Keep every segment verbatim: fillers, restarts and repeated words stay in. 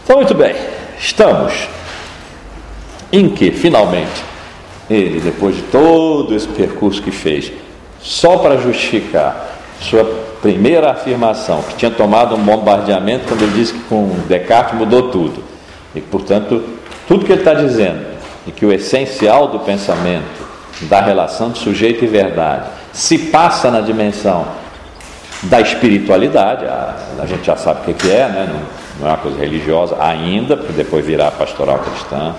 Então, muito bem, estamos em que, finalmente, ele, depois de todo esse percurso que fez, só para justificar sua primeira afirmação, que tinha tomado um bombardeamento quando ele disse que com Descartes mudou tudo, e, portanto, tudo que ele está dizendo, e que o essencial do pensamento, da relação de sujeito e verdade, se passa na dimensão da espiritualidade, a, a gente já sabe o que é, né? não, não é uma coisa religiosa ainda, porque depois virá pastoral cristã,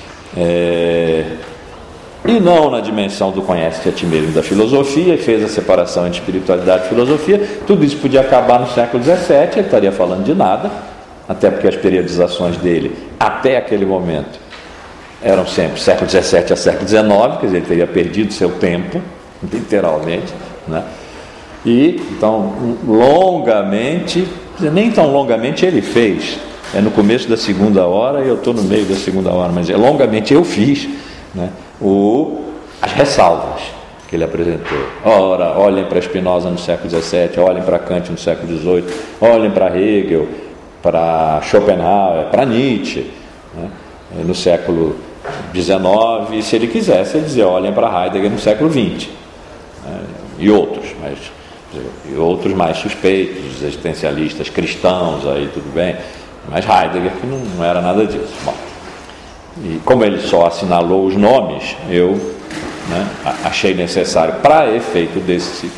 é, e não na dimensão do conhece-te a ti mesmo da filosofia, e fez a separação entre espiritualidade e filosofia. Tudo isso podia acabar no século dezessete, ele estaria falando de nada, até porque as periodizações dele, até aquele momento, eram sempre século dezessete a século dezenove, quer dizer, ele teria perdido seu tempo, literalmente, né? E, então, longamente, nem tão longamente ele fez, é no começo da segunda hora e eu estou no meio da segunda hora, mas é, longamente eu fiz, né, o, as ressalvas que ele apresentou. Ora, olhem para Spinoza no século dezessete, olhem para Kant no século dezoito, olhem para Hegel, para Schopenhauer, para Nietzsche, né, no século dezenove, e se ele quisesse, ele dizia, olhem para Heidegger no século vinte, né, e outros, mas e outros mais suspeitos, existencialistas cristãos, aí tudo bem, mas Heidegger que não, não era nada disso. Bom, e como ele só assinalou os nomes, eu, né, achei necessário, para efeito desse,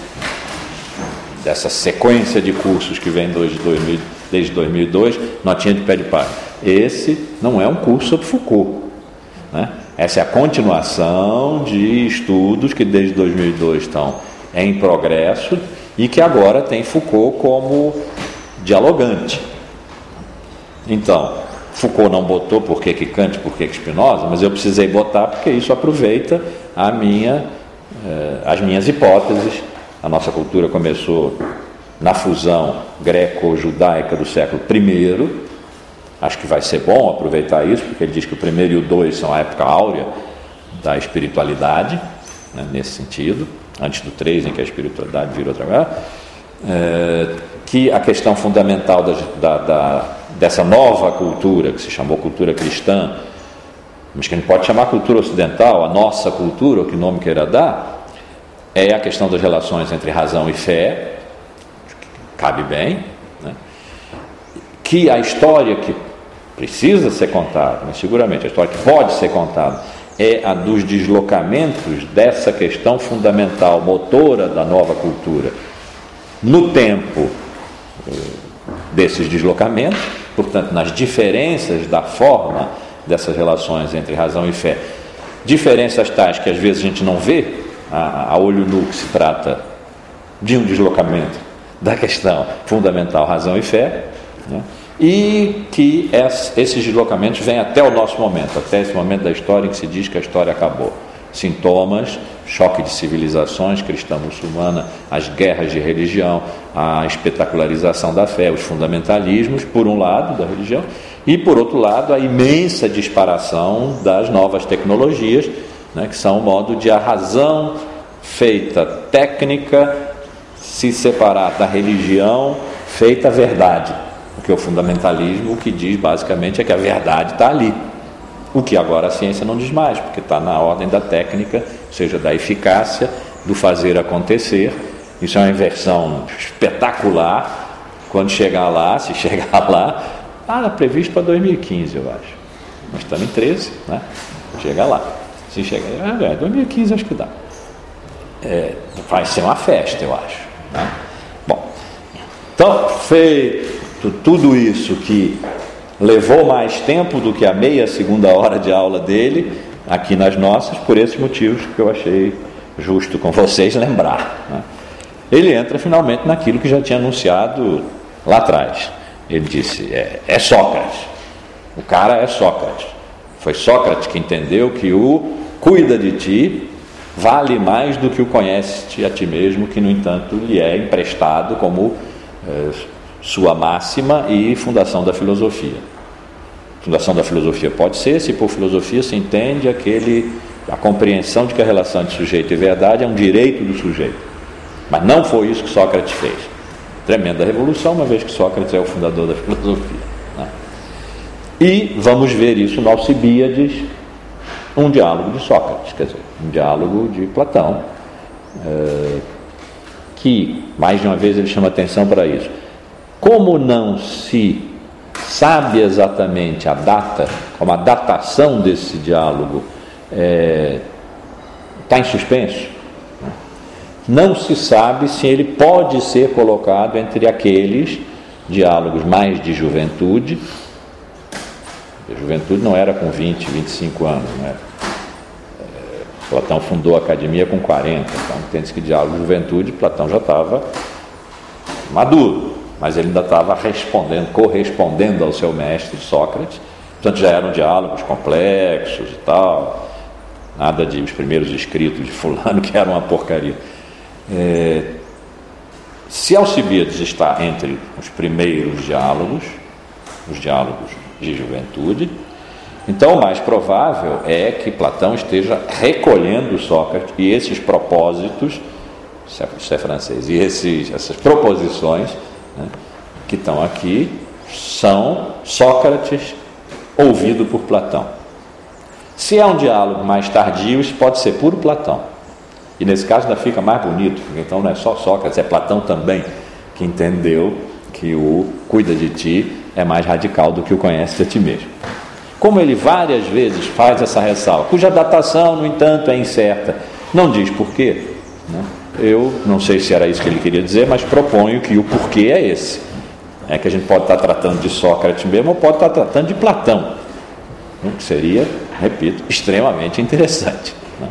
dessa sequência de cursos que vem desde dois mil, desde dois mil e dois, notinha de pé de página, esse não é um curso sobre Foucault, né? Essa é a continuação de estudos que desde dois mil e dois estão em progresso e que agora tem Foucault como dialogante. Então, Foucault não botou por que que Kant, por que que Spinoza, mas eu precisei botar porque isso aproveita a minha, eh, as minhas hipóteses. A nossa cultura começou na fusão greco-judaica do século primeiro. Acho que vai ser bom aproveitar isso, porque ele diz que o primeiro e o dois são a época áurea da espiritualidade, né, nesse sentido, antes do três, em que a espiritualidade vira outra coisa, é, que a questão fundamental da, da, da, dessa nova cultura, que se chamou cultura cristã, mas que a gente pode chamar cultura ocidental, a nossa cultura, o que nome queira dar, é a questão das relações entre razão e fé, cabe bem, né? Que a história que precisa ser contada, mas seguramente a história que pode ser contada, é a dos deslocamentos dessa questão fundamental, motora da nova cultura, no tempo desses deslocamentos, portanto, nas diferenças da forma dessas relações entre razão e fé. Diferenças tais que às vezes a gente não vê, a, a olho nu, que se trata de um deslocamento da questão fundamental razão e fé, né? E que esses deslocamentos vêm até o nosso momento, até esse momento da história em que se diz que a história acabou. Sintomas, choque de civilizações cristã-muçulmana, as guerras de religião, a espetacularização da fé, os fundamentalismos, por um lado, da religião, e por outro lado, a imensa disparação das novas tecnologias, né, que são um modo de a razão feita técnica se separar da religião feita verdade. Porque o fundamentalismo, o que diz basicamente é que a verdade está ali, o que agora a ciência não diz mais, porque está na ordem da técnica, ou seja, da eficácia, do fazer acontecer. Isso é uma inversão espetacular. Quando chegar lá, se chegar lá, ah, previsto para dois mil e quinze, eu acho, nós estamos em treze, né? Chega lá, se chegar, é, dois mil e quinze acho que dá, é, vai ser uma festa, eu acho, né? Bom, então feito tudo isso que levou mais tempo do que a meia segunda hora de aula dele, aqui nas nossas, por esses motivos que eu achei justo com vocês lembrar, né? Ele entra finalmente naquilo que já tinha anunciado lá atrás. Ele disse, é, é Sócrates, o cara é Sócrates, foi Sócrates que entendeu que o cuida de ti vale mais do que o conhece-te a ti mesmo, que no entanto lhe é emprestado como é, sua máxima e fundação da filosofia. Fundação da filosofia pode ser, se por filosofia se entende aquele, a compreensão de que a relação entre sujeito e verdade é um direito do sujeito, mas não foi isso que Sócrates fez. Tremenda revolução, uma vez que Sócrates é o fundador da filosofia, né? E vamos ver isso no Alcibíades, um diálogo de Sócrates, quer dizer, um diálogo de Platão, é, que, mais de uma vez, ele chama atenção para isso. Como não se sabe exatamente a data, como a datação desse diálogo está é, em suspenso, não se sabe se ele pode ser colocado entre aqueles diálogos mais de juventude. A juventude não era com vinte, vinte e cinco anos, né? É, Platão fundou a academia com quarenta, então entende-se que diálogo de juventude, Platão já estava maduro, mas ele ainda estava respondendo, correspondendo ao seu mestre Sócrates, portanto já eram diálogos complexos e tal, nada de os primeiros escritos de fulano que era uma porcaria. É, se Alcibíades está entre os primeiros diálogos, os diálogos de juventude, então o mais provável é que Platão esteja recolhendo Sócrates e esses propósitos, isso é francês, e esses, essas proposições, né, que estão aqui são Sócrates ouvido por Platão. Se é um diálogo mais tardio, isso pode ser puro Platão, e nesse caso ainda fica mais bonito, porque então não é só Sócrates, é Platão também que entendeu que o cuida de ti é mais radical do que o conhece a ti mesmo. Como ele várias vezes faz essa ressalva, cuja datação, no entanto, é incerta, não diz porquê, né? Eu não sei se era isso que ele queria dizer, mas proponho que o porquê é esse. É que a gente pode estar tratando de Sócrates mesmo ou pode estar tratando de Platão, o que seria, repito, extremamente interessante, né?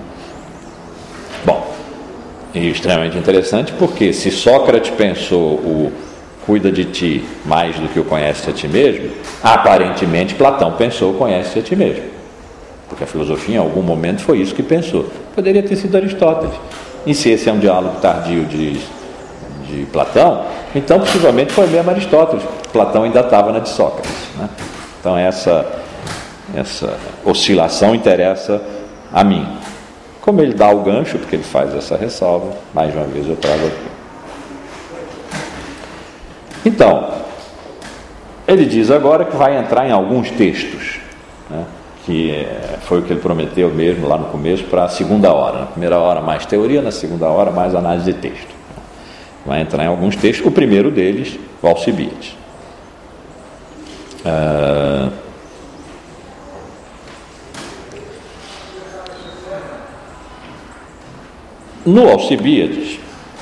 Bom, e extremamente interessante porque se Sócrates pensou o cuida de ti mais do que o conhece a ti mesmo, aparentemente Platão pensou o conhece a ti mesmo, porque a filosofia em algum momento foi isso que pensou. Poderia ter sido Aristóteles. E se esse é um diálogo tardio de, de Platão, então possivelmente foi mesmo Aristóteles. Platão ainda estava na de Sócrates, né? Então essa, essa oscilação interessa a mim. Como ele dá o gancho, porque ele faz essa ressalva, mais uma vez eu trago aqui. Então, ele diz agora que vai entrar em alguns textos, né, que foi o que ele prometeu mesmo lá no começo para a segunda hora. Na primeira hora mais teoria, na segunda hora mais análise de texto. Vai entrar em alguns textos. O primeiro deles, o Alcibíades. Ah, no Alcibíades,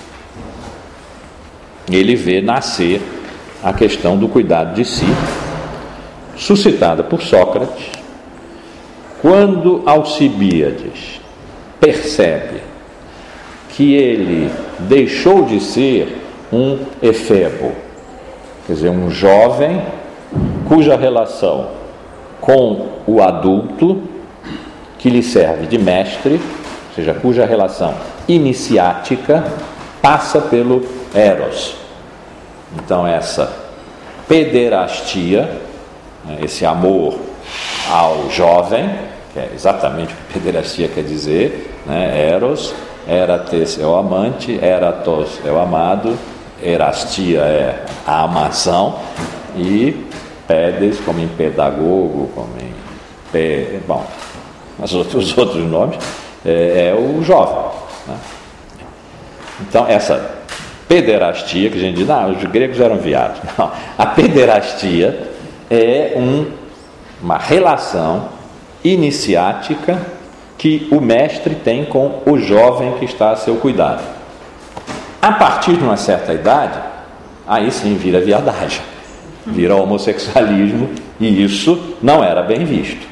ele vê nascer a questão do cuidado de si, suscitada por Sócrates, quando Alcibíades percebe que ele deixou de ser um efebo, quer dizer, um jovem cuja relação com o adulto, que lhe serve de mestre, ou seja, cuja relação iniciática passa pelo eros. Então essa pederastia, esse amor ao jovem, que é exatamente o que pederastia quer dizer, né? Eros, erates é o amante, eratos é o amado, erastia é a amação, e pedes, como em pedagogo, como em pe... bom, os outros, os outros nomes, é, é o jovem, né? Então essa pederastia, que a gente diz, ah, os gregos eram viados. Não, a pederastia é um, uma relação iniciática que o mestre tem com o jovem que está a seu cuidado. A partir de uma certa idade, aí sim vira viadagem, vira homossexualismo, e isso não era bem visto.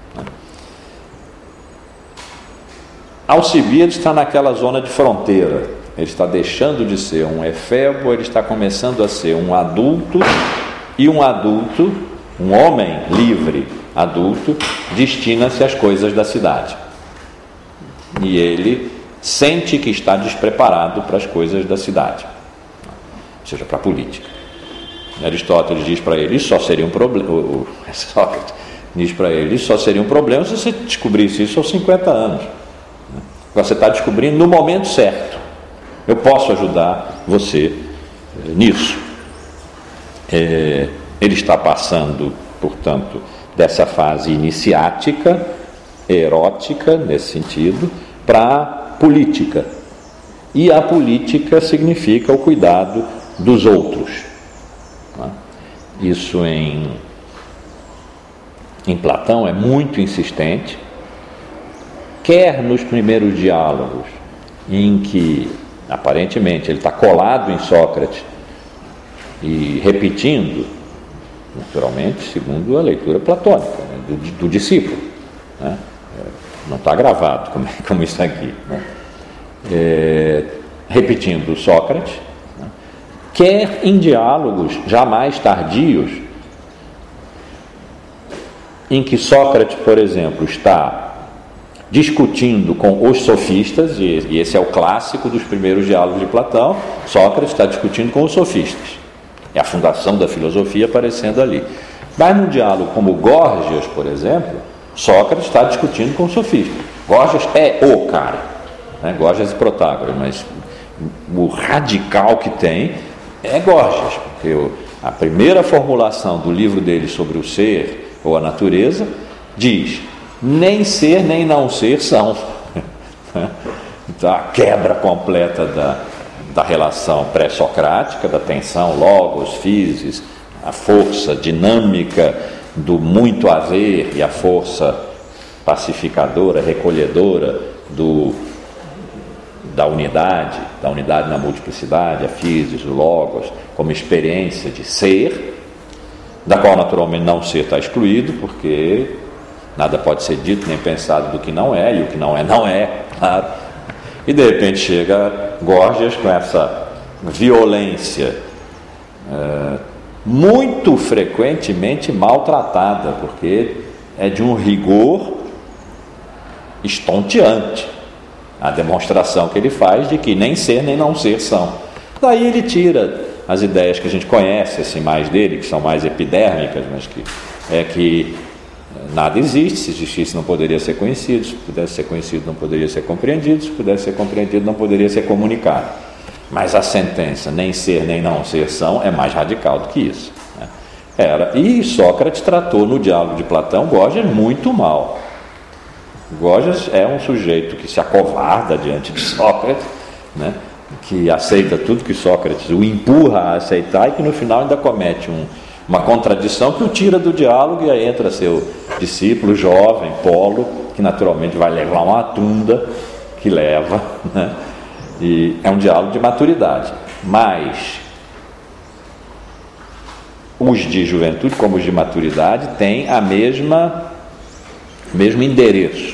Alcibíades está naquela zona de fronteira. Ele está deixando de ser um efebo, ele está começando a ser um adulto, e um adulto, um homem livre adulto, destina-se às coisas da cidade. E ele sente que está despreparado para as coisas da cidade, ou seja, para a política. Aristóteles diz para ele, isso só seria um problema, o Sócrates diz para ele, isso só seria um problema se você descobrisse isso aos cinquenta anos. Você está descobrindo no momento certo. Eu posso ajudar você nisso. É, ele está passando, portanto, dessa fase iniciática, erótica, nesse sentido, para a política. E a política significa o cuidado dos outros. Isso em, em Platão é muito insistente, quer nos primeiros diálogos, em que aparentemente ele está colado em Sócrates e repetindo, naturalmente, segundo a leitura platônica, né, do, do discípulo. Né? Não está gravado como, como isso aqui. Né? É, repetindo Sócrates, né? Quer em diálogos já mais tardios, em que Sócrates, por exemplo, está discutindo com os sofistas, e, e esse é o clássico dos primeiros diálogos de Platão. Sócrates está discutindo com os sofistas. É a fundação da filosofia aparecendo ali. Mas num diálogo como Górgias, por exemplo, Sócrates está discutindo com o sofista. Górgias é o cara, né? Górgias e Protágoras, mas o radical que tem é Górgias, porque o, a primeira formulação do livro dele sobre o ser ou a natureza diz: nem ser nem não ser são. Então, a quebra completa da, da relação pré-socrática, da tensão logos, physis, a força dinâmica do muito haver e a força pacificadora, recolhedora do, da unidade, da unidade na multiplicidade, a physis, o logos, como experiência de ser, da qual naturalmente não ser está excluído, porque nada pode ser dito nem pensado do que não é, e o que não é, não é, claro. E de repente chega Górgias com essa violência é, muito frequentemente maltratada, porque é de um rigor estonteante a demonstração que ele faz de que nem ser nem não ser são. Daí ele tira as ideias que a gente conhece assim, mais dele, que são mais epidérmicas, mas que é que nada existe, se existisse não poderia ser conhecido, se pudesse ser conhecido não poderia ser compreendido, se pudesse ser compreendido não poderia ser comunicado. Mas a sentença nem ser nem não ser são é mais radical do que isso, né? Era. E Sócrates tratou no diálogo de Platão Górgias muito mal. Górgias é um sujeito que se acovarda diante de Sócrates, né? Que aceita tudo que Sócrates o empurra a aceitar e que no final ainda comete um, uma contradição que o tira do diálogo, e aí entra seu discípulo jovem, Polo, que naturalmente vai levar uma tunda que leva, né? E é um diálogo de maturidade. Mas os de juventude como os de maturidade têm a mesma mesmo endereço.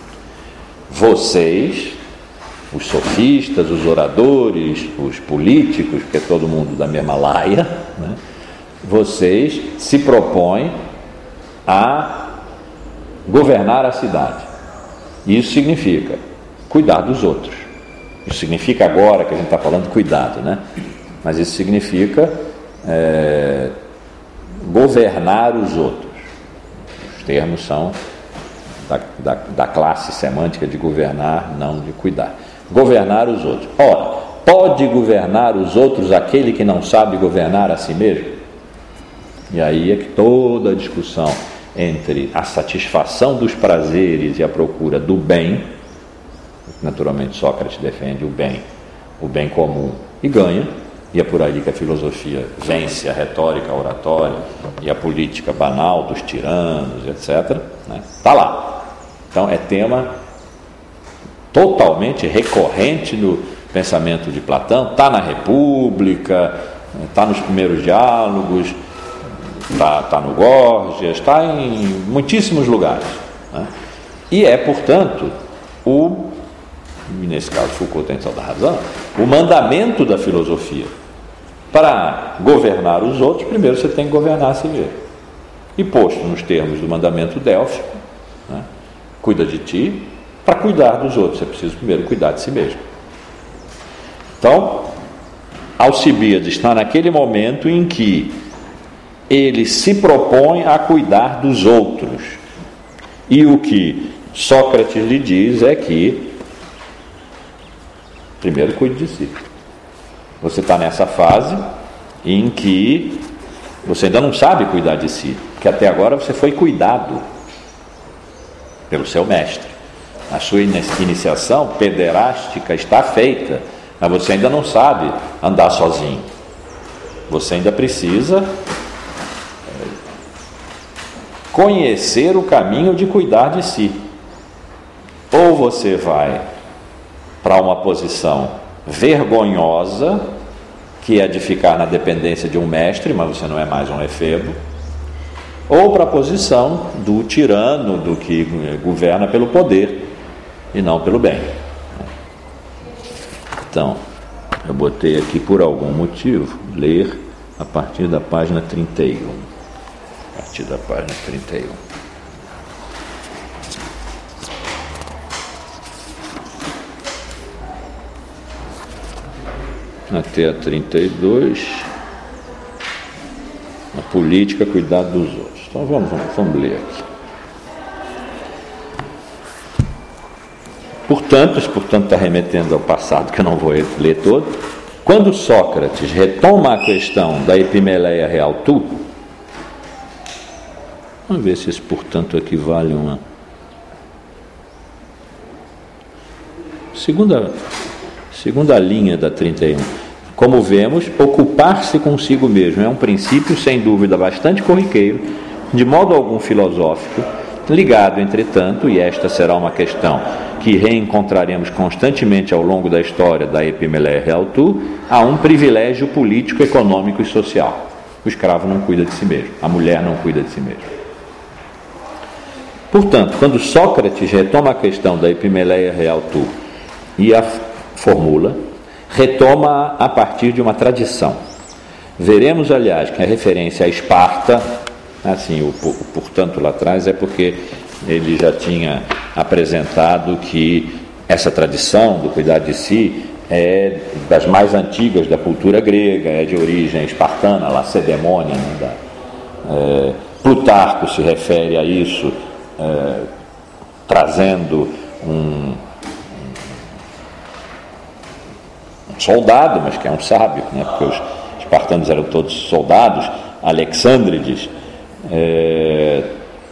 Vocês, os sofistas, os oradores, os políticos, porque é todo mundo da mesma laia, né? Vocês se propõem a governar a cidade. Isso significa cuidar dos outros. Isso significa agora que a gente está falando cuidado, né? Mas isso significa é, governar os outros. Os termos são da, da, da classe semântica de governar, não de cuidar. Governar os outros. Ora, pode governar os outros aquele que não sabe governar a si mesmo? E aí é que toda a discussão entre a satisfação dos prazeres e a procura do bem, naturalmente Sócrates defende o bem, o bem comum, e ganha, e é por aí que a filosofia vence a retórica, a oratória e a política banal dos tiranos, etcétera. Está lá. Então é tema totalmente recorrente no pensamento de Platão, está na República, está nos primeiros diálogos, está tá no Górgias, está em muitíssimos lugares, né? E é, portanto, o, nesse caso Foucault tem toda a razão, o mandamento da filosofia. Para governar os outros, primeiro você tem que governar a si mesmo. E posto nos termos do mandamento délfico, né? Cuida de ti, para cuidar dos outros, você precisa primeiro cuidar de si mesmo. Então, Alcibíades está naquele momento em que ele se propõe a cuidar dos outros. E o que Sócrates lhe diz é que primeiro cuide de si. Você está nessa fase em que você ainda não sabe cuidar de si. Porque até agora você foi cuidado pelo seu mestre. A sua iniciação pederástica está feita, mas você ainda não sabe andar sozinho. Você ainda precisa conhecer o caminho de cuidar de si. Ou você vai para uma posição vergonhosa, que é de ficar na dependência de um mestre, mas você não é mais um efebo, ou para a posição do tirano, do que governa pelo poder e não pelo bem. Então, eu botei aqui por algum motivo, ler a partir da página trinta e um. A partir da página trinta e um. Até a trinta e dois. A política, cuidado dos outros. Então vamos, vamos, vamos ler aqui. Portanto, isso portanto está remetendo ao passado, que eu não vou ler todo. Quando Sócrates retoma a questão da Epimeleia Real Tu, vamos ver se isso portanto equivale a uma segunda, segunda linha da trinta e um. Como vemos, ocupar-se consigo mesmo é um princípio, sem dúvida, bastante corriqueiro, de modo algum filosófico, ligado, entretanto, e esta será uma questão que reencontraremos constantemente ao longo da história da Epimeleia Real Tu, a um privilégio político, econômico e social. O escravo não cuida de si mesmo, a mulher não cuida de si mesma. Portanto, quando Sócrates retoma a questão da Epimeleia Real Tu e a formula, retoma a partir de uma tradição. Veremos, aliás, que a referência a Esparta, assim, o, o portanto lá atrás, é porque ele já tinha apresentado que essa tradição do cuidar de si é das mais antigas da cultura grega, é de origem espartana, lacedemônia, né, da, é, Plutarco se refere a isso, é, trazendo um soldado, mas que é um sábio, né? Porque os espartanos eram todos soldados, Alexandrides, é,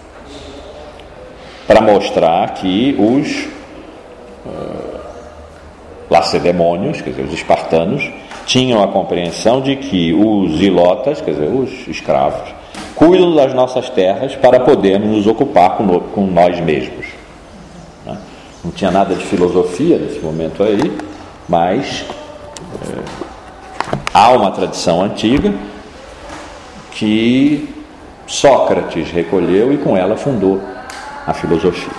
para mostrar que os é, lacedemônios, quer dizer, os espartanos, tinham a compreensão de que os ilotas, quer dizer, os escravos, cuidam das nossas terras para podermos nos ocupar com, no, com nós mesmos. Né? Não tinha nada de filosofia nesse momento aí, mas É, há uma tradição antiga que Sócrates recolheu e com ela fundou a filosofia.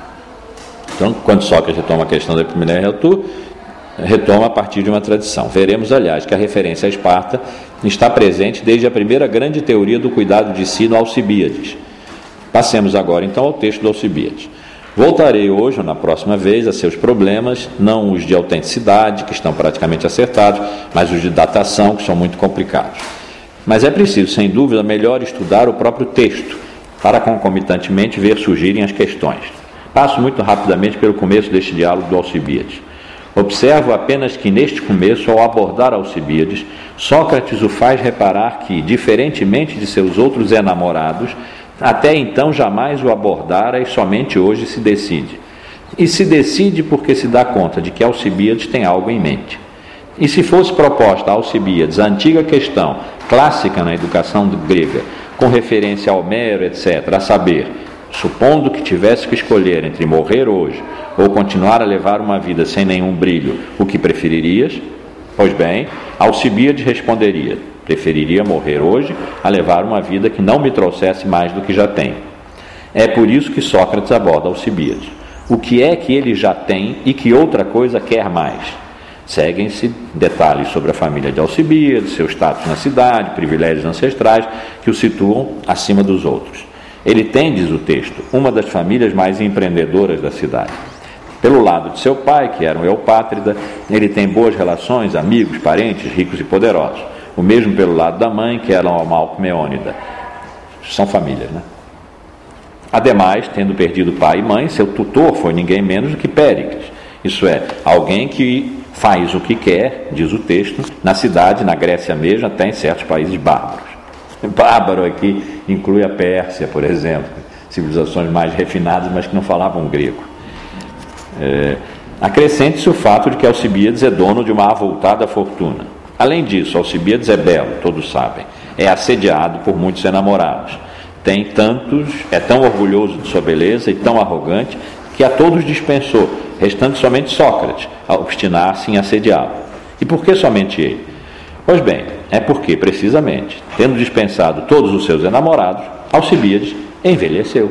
Então, quando Sócrates retoma a questão da Epimeleia Real Tu, retoma a partir de uma tradição. Veremos, aliás, que a referência a Esparta está presente desde a primeira grande teoria do cuidado de si no Alcibíades. Passemos agora, então, ao texto do Alcibíades. Voltarei hoje, ou na próxima vez, a seus problemas, não os de autenticidade, que estão praticamente acertados, mas os de datação, que são muito complicados. Mas é preciso, sem dúvida, melhor estudar o próprio texto, para concomitantemente ver surgirem as questões. Passo muito rapidamente pelo começo deste diálogo do Alcibíades. Observo apenas que, neste começo, ao abordar Alcibíades, Sócrates o faz reparar que, diferentemente de seus outros enamorados, até então jamais o abordara e somente hoje se decide. E se decide porque se dá conta de que Alcibíades tem algo em mente. E se fosse proposta a Alcibíades a antiga questão, clássica na educação grega, com referência a Homero, etcétera, a saber, supondo que tivesse que escolher entre morrer hoje ou continuar a levar uma vida sem nenhum brilho, o que preferirias? Pois bem, Alcibíades responderia: preferiria morrer hoje a levar uma vida que não me trouxesse mais do que já tenho. É por isso que Sócrates aborda Alcibíades. O que é que ele já tem e que outra coisa quer mais? Seguem-se detalhes sobre a família de Alcibíades, seu status na cidade, privilégios ancestrais que o situam acima dos outros. Ele tem, diz o texto, uma das famílias mais empreendedoras da cidade. Pelo lado de seu pai, que era um eupátrida, ele tem boas relações, amigos, parentes, ricos e poderosos. O mesmo pelo lado da mãe, que era uma Alcmeônida. São famílias, né? Ademais, tendo perdido pai e mãe, seu tutor foi ninguém menos do que Péricles. Isso é, alguém que faz o que quer, diz o texto, na cidade, na Grécia mesmo, até em certos países bárbaros. Bárbaro aqui inclui a Pérsia, por exemplo, civilizações mais refinadas, mas que não falavam grego. É, acrescente-se o fato de que Alcibíades é dono de uma avultada fortuna. Além disso, Alcibíades é belo, todos sabem, é assediado por muitos enamorados. Tem tantos, é tão orgulhoso de sua beleza e tão arrogante que a todos dispensou, restando somente Sócrates a obstinar-se em assediá-lo. E por que somente ele? Pois bem, é porque, precisamente, tendo dispensado todos os seus enamorados, Alcibíades envelheceu.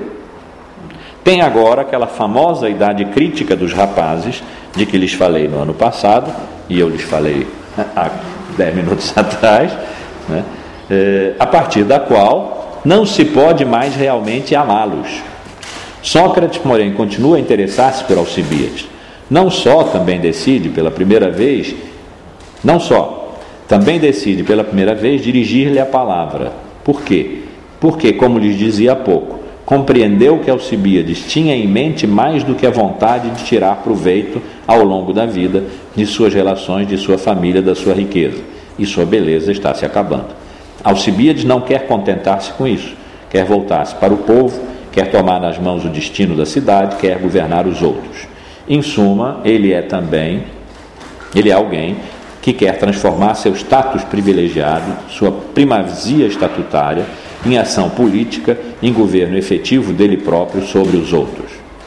Tem agora aquela famosa idade crítica dos rapazes, de que lhes falei no ano passado, e eu lhes falei há dez minutos atrás, né? é, a partir da qual não se pode mais realmente amá-los. Sócrates, porém, continua a interessar-se por Alcibíades. Não só também decide pela primeira vez, não só, também decide pela primeira vez dirigir-lhe a palavra. Por quê? Porque, como lhes dizia há pouco, compreendeu que Alcibíades tinha em mente mais do que a vontade de tirar proveito ao longo da vida de suas relações, de sua família, da sua riqueza. E sua beleza está se acabando. Alcibíades não quer contentar-se com isso, quer voltar-se para o povo, quer tomar nas mãos o destino da cidade, quer governar os outros. Em suma, ele é também, ele é alguém que quer transformar seu status privilegiado, sua primazia estatutária, em ação política, em governo efetivo dele próprio sobre os outros.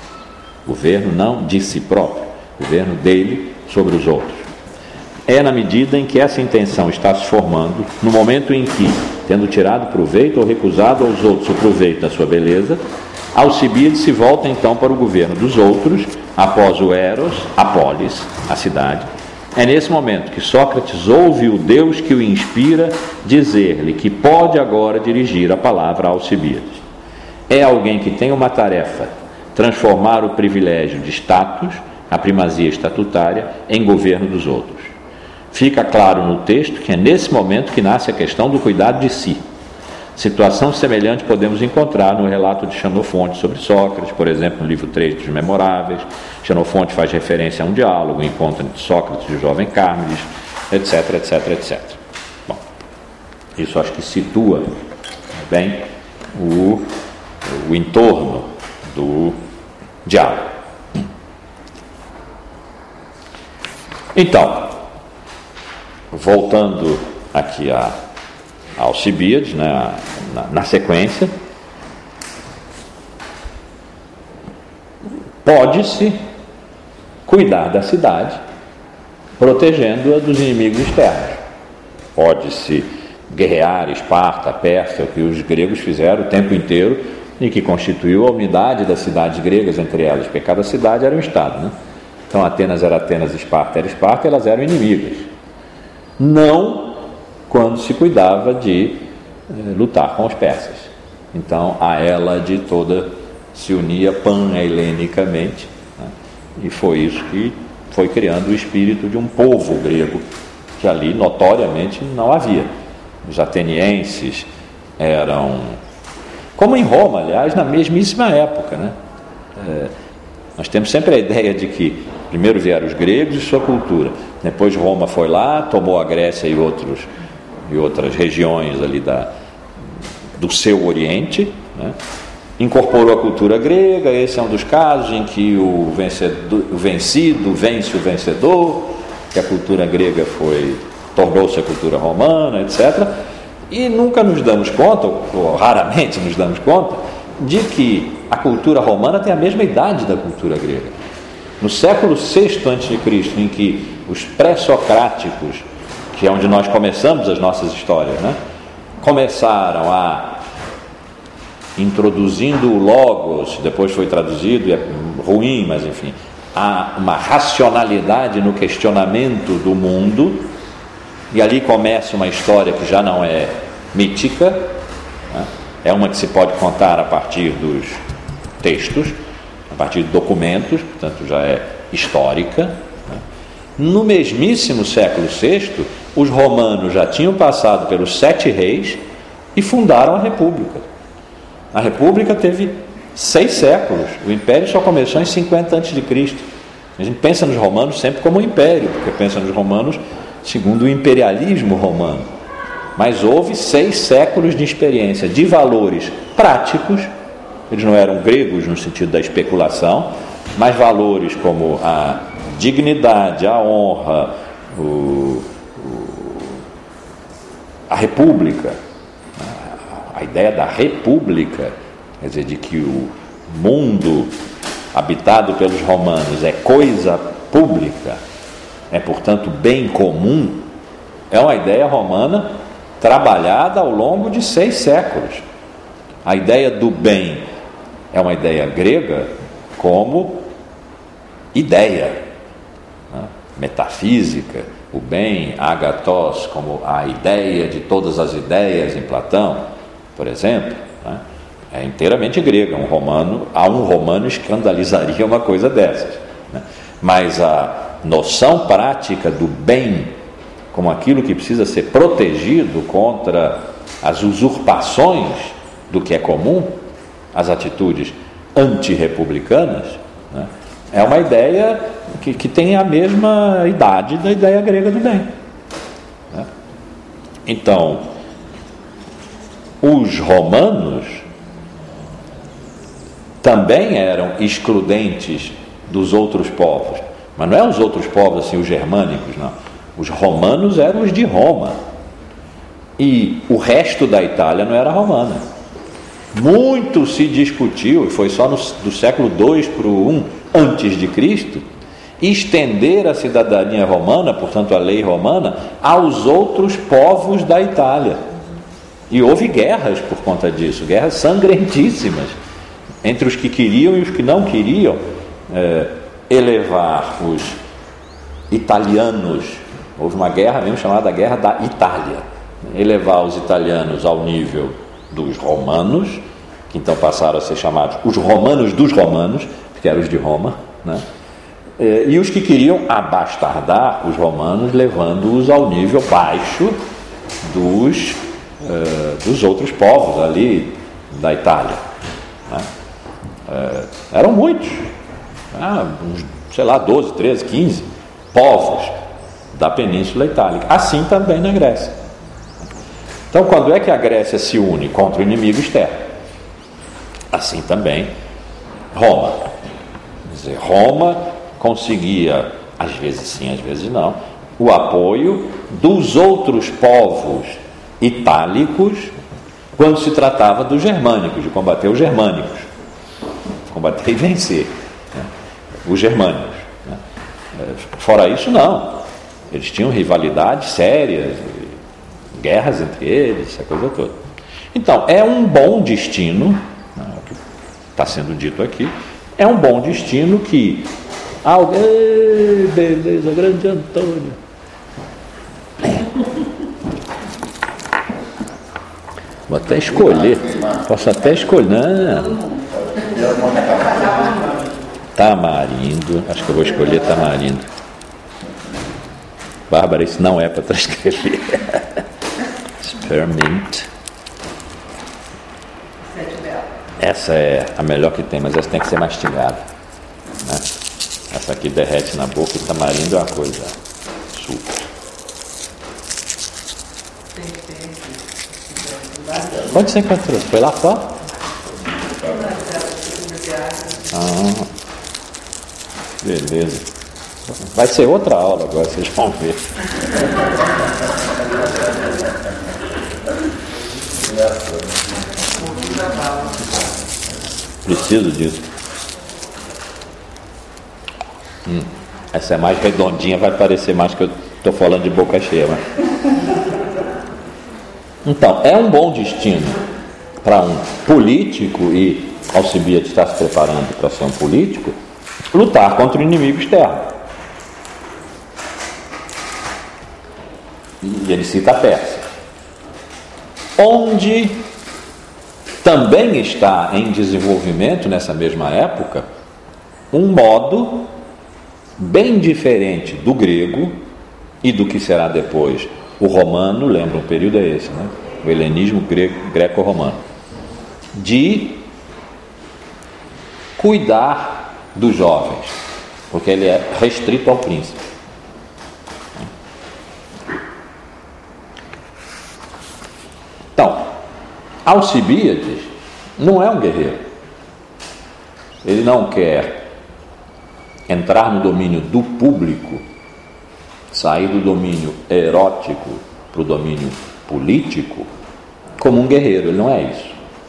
Governo não de si próprio, governo dele sobre os outros. É na medida em que essa intenção está se formando, no momento em que, tendo tirado proveito ou recusado aos outros o proveito da sua beleza, Alcibíades se volta então para o governo dos outros, após o Eros, a polis, a cidade. É nesse momento que Sócrates ouve o Deus que o inspira dizer-lhe que pode agora dirigir a palavra a Alcibíades. É alguém que tem uma tarefa, transformar o privilégio de status, a primazia estatutária, em governo dos outros. Fica claro no texto que é nesse momento que nasce a questão do cuidado de si. Situação semelhante podemos encontrar no relato de Xenofonte sobre Sócrates, por exemplo, no livro três dos Memoráveis. Xenofonte faz referência a um diálogo, um encontro entre Sócrates e o jovem Cármides, etc, etc, etcétera. Bom, isso acho que situa bem o, o entorno do diálogo. Então, voltando aqui a Alcibíades, né, na, na sequência, pode-se cuidar da cidade, protegendo-a dos inimigos externos. Pode-se guerrear Esparta, Pérsia, o que os gregos fizeram o tempo inteiro e que constituiu a unidade das cidades gregas entre elas, porque cada cidade era um estado, né? Então Atenas era Atenas, Esparta era Esparta, elas eram inimigas. Não quando se cuidava de eh, lutar com os persas. Então a Hélade toda se unia pan-helenicamente, né? E foi isso que foi criando o espírito de um povo grego, que ali notoriamente não havia. Os atenienses eram, como em Roma, aliás, na mesmíssima época, né? É, nós temos sempre a ideia de que primeiro vieram os gregos e sua cultura, depois Roma foi lá, tomou a Grécia e outros e outras regiões ali da, do seu Oriente, né? Incorporou a cultura grega. Esse é um dos casos em que o, vencedor, o vencido vence o vencedor, que a cultura grega foi, tornou-se a cultura romana, etcétera. E nunca nos damos conta, ou raramente nos damos conta, de que a cultura romana tem a mesma idade da cultura grega. No século sexto antes de Cristo, em que os pré-socráticos, que é onde nós começamos as nossas histórias, né, começaram a, introduzindo o logos, depois foi traduzido, e é ruim, mas enfim, há uma racionalidade no questionamento do mundo, e ali começa uma história que já não é mítica, né, é uma que se pode contar a partir dos textos, a partir de documentos, portanto já é histórica. No mesmíssimo século sexto, os romanos já tinham passado pelos sete reis e fundaram a República. A República teve seis séculos. O Império só começou em cinquenta antes de Cristo. A gente pensa nos romanos sempre como um império, porque pensa nos romanos segundo o imperialismo romano. mas houve seis séculos de experiência de valores práticos. Eles não eram gregos no sentido da especulação, mas valores como a dignidade, a honra, o, o, a república, a, a ideia da república, quer dizer, de que o mundo habitado pelos romanos é coisa pública, é portanto bem comum, é uma ideia romana trabalhada ao longo de seis séculos. A ideia do bem é uma ideia grega como ideia, né? Metafísica, o bem, agathos, como a ideia de todas as ideias em Platão, por exemplo, né? É inteiramente grega. Um romano, a um romano escandalizaria uma coisa dessas, né? Mas a noção prática do bem como aquilo que precisa ser protegido contra as usurpações do que é comum, as atitudes antirrepublicanas, né? É uma ideia que, que tem a mesma idade da ideia grega do bem, né? Então, os romanos também eram excludentes dos outros povos, mas não é os outros povos assim, os germânicos, não. Os romanos eram os de Roma, e o resto da Itália não era romana. Muito se discutiu, e foi só no, do século dois para o um antes de Cristo, estender a cidadania romana, portanto a lei romana, aos outros povos da Itália. E houve guerras por conta disso, guerras sangrentíssimas entre os que queriam e os que não queriam é, elevar os italianos. Houve uma guerra mesmo chamada Guerra da Itália, elevar os italianos ao nível dos romanos, que então passaram a ser chamados os romanos dos romanos, porque eram os de Roma, né? E os que queriam abastardar os romanos, levando-os ao nível baixo dos, uh, dos outros povos ali da Itália, né? Uh, eram muitos, ah, uns, sei lá, doze, treze, quinze povos da Península Itálica. Assim também na Grécia. Então, quando é que a Grécia se une contra o inimigo externo? Assim também Roma. Quer dizer, Roma conseguia, às vezes sim, às vezes não, o apoio dos outros povos itálicos quando se tratava dos germânicos, de combater os germânicos, combater e vencer, né? Os germânicos, né? Fora isso, não. Eles tinham rivalidades sérias, guerras entre eles, essa coisa toda. Então, é um bom destino, né, o que está sendo dito aqui, é um bom destino que alguém, beleza, grande Antônio. Vou até escolher, posso até escolher. Não. Tamarindo, acho que eu vou escolher tamarindo. Bárbara, isso não é para transcrever. Spearmint. Essa é a melhor que tem, mas essa tem que ser mastigada, né? Essa aqui derrete na boca, e tamarindo é uma coisa super. Onde você encontrou? Foi lá fora? Ah, beleza. Vai ser outra aula agora, vocês vão ver. Preciso disso. Hum, essa é mais redondinha, vai parecer mais que eu estou falando de boca cheia. Mas... Então, é um bom destino para um político, e Alcibiades está se preparando para ser um político, lutar contra o inimigo externo. E ele cita a Pérsia, onde também está em desenvolvimento, nessa mesma época, um modo bem diferente do grego e do que será depois o romano. Lembra, um período é esse, né? O helenismo greco-romano, de cuidar dos jovens, porque ele é restrito ao príncipe. Alcibíades não é um guerreiro. Ele não quer entrar no domínio do público, sair do domínio erótico para o domínio político como um guerreiro. Ele não é isso.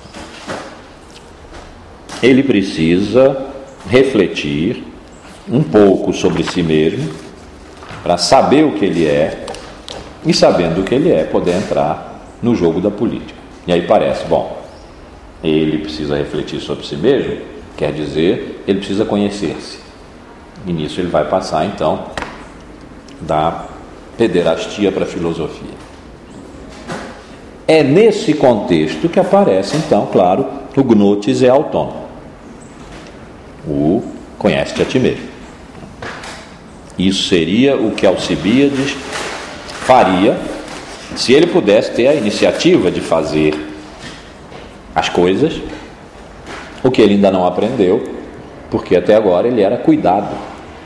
Ele precisa refletir um pouco sobre si mesmo para saber o que ele é e, sabendo o que ele é, poder entrar no jogo da política. E aí parece, bom, ele precisa refletir sobre si mesmo, quer dizer, ele precisa conhecer-se. E nisso ele vai passar, então, da pederastia para a filosofia. É nesse contexto que aparece, então, claro, o gnotis e auton, o conhece-te a ti mesmo. Isso seria o que Alcibíades faria se ele pudesse ter a iniciativa de fazer as coisas, o que ele ainda não aprendeu, porque até agora ele era cuidado.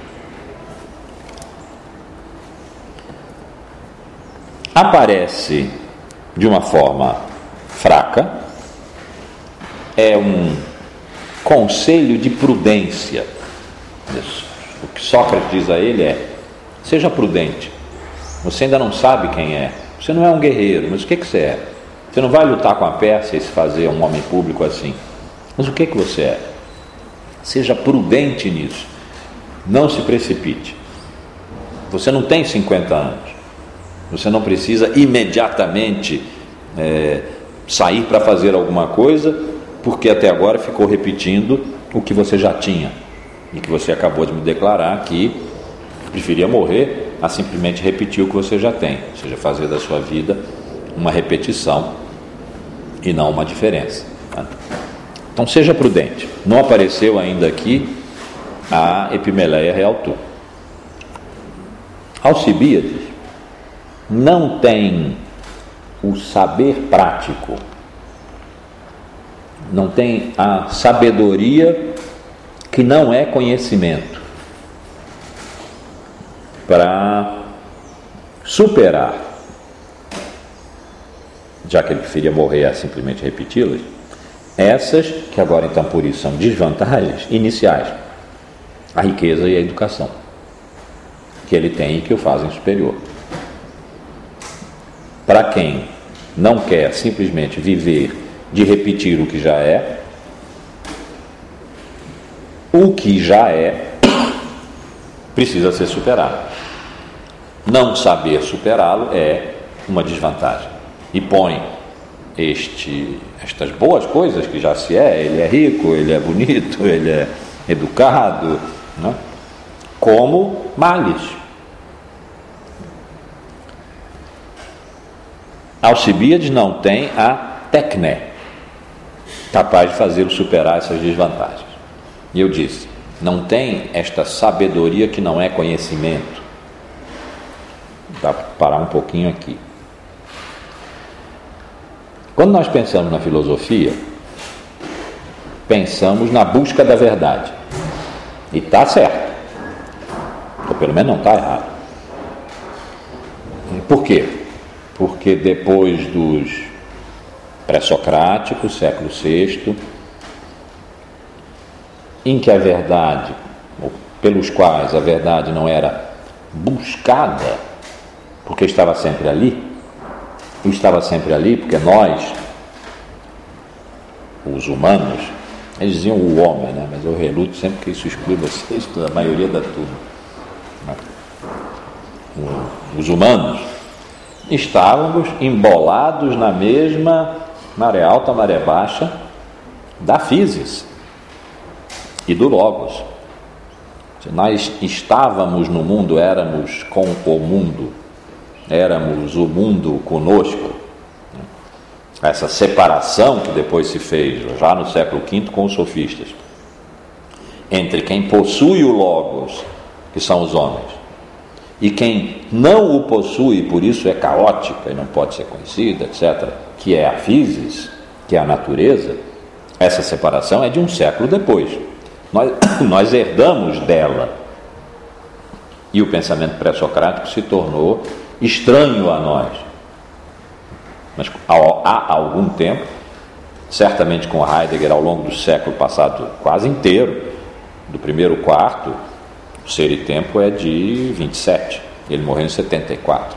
Aparece de uma forma fraca, é um conselho de prudência. O que Sócrates diz a ele é: seja prudente, você ainda não sabe quem é, você não é um guerreiro, mas o que, que você é? Você não vai lutar com a Pérsia e se fazer um homem público assim, mas o que, que você é? Seja prudente nisso, não se precipite. Você não tem cinquenta anos, você não precisa imediatamente é, sair para fazer alguma coisa, porque até agora ficou repetindo o que você já tinha e que você acabou de me declarar que preferia morrer a simplesmente repetir o que você já tem, ou seja, fazer da sua vida uma repetição e não uma diferença, tá? Então seja prudente. Não apareceu ainda aqui a Epimeleia Realtor. Alcibíades não tem o saber prático, não tem a sabedoria que não é conhecimento para superar, já que ele preferia morrer a simplesmente repeti-las, essas que agora então por isso são desvantagens iniciais, a riqueza e a educação que ele tem e que o fazem superior. Para quem não quer simplesmente viver de repetir o que já é, o que já é precisa ser superado. Não saber superá-lo é uma desvantagem e põe este, estas boas coisas que já se é, ele é rico, ele é bonito, ele é educado, né, como males. Alcibíades não tem a tecné capaz de fazê-lo superar essas desvantagens. E eu disse, não tem esta sabedoria que não é conhecimento. Dá para parar um pouquinho aqui. Quando nós pensamos na filosofia, pensamos na busca da verdade. E está certo. Ou pelo menos não está errado. Por quê? Porque depois dos pré-socráticos, século sexto, em que a verdade, ou pelos quais a verdade não era buscada, porque estava sempre ali, e estava sempre ali porque nós, os humanos, eles diziam o homem, né? Mas eu reluto sempre que isso exclui vocês, a maioria da turma. Os humanos estávamos embolados na mesma maré alta, maré baixa da physis e do logos. Nós estávamos no mundo, éramos com o mundo, éramos o mundo conosco. Essa separação que depois se fez, já no século quinto, com os sofistas, entre quem possui o logos, que são os homens, e quem não o possui, por isso é caótica e não pode ser conhecida, etcétera, que é a physis, que é a natureza. Essa separação é de um século depois. Nós, nós herdamos dela. E o pensamento pré-socrático se tornou estranho a nós. Mas há, há algum tempo certamente com Heidegger ao longo do século passado quase inteiro, do primeiro quarto, o Ser e Tempo é de vinte e sete, ele morreu em setenta e quatro.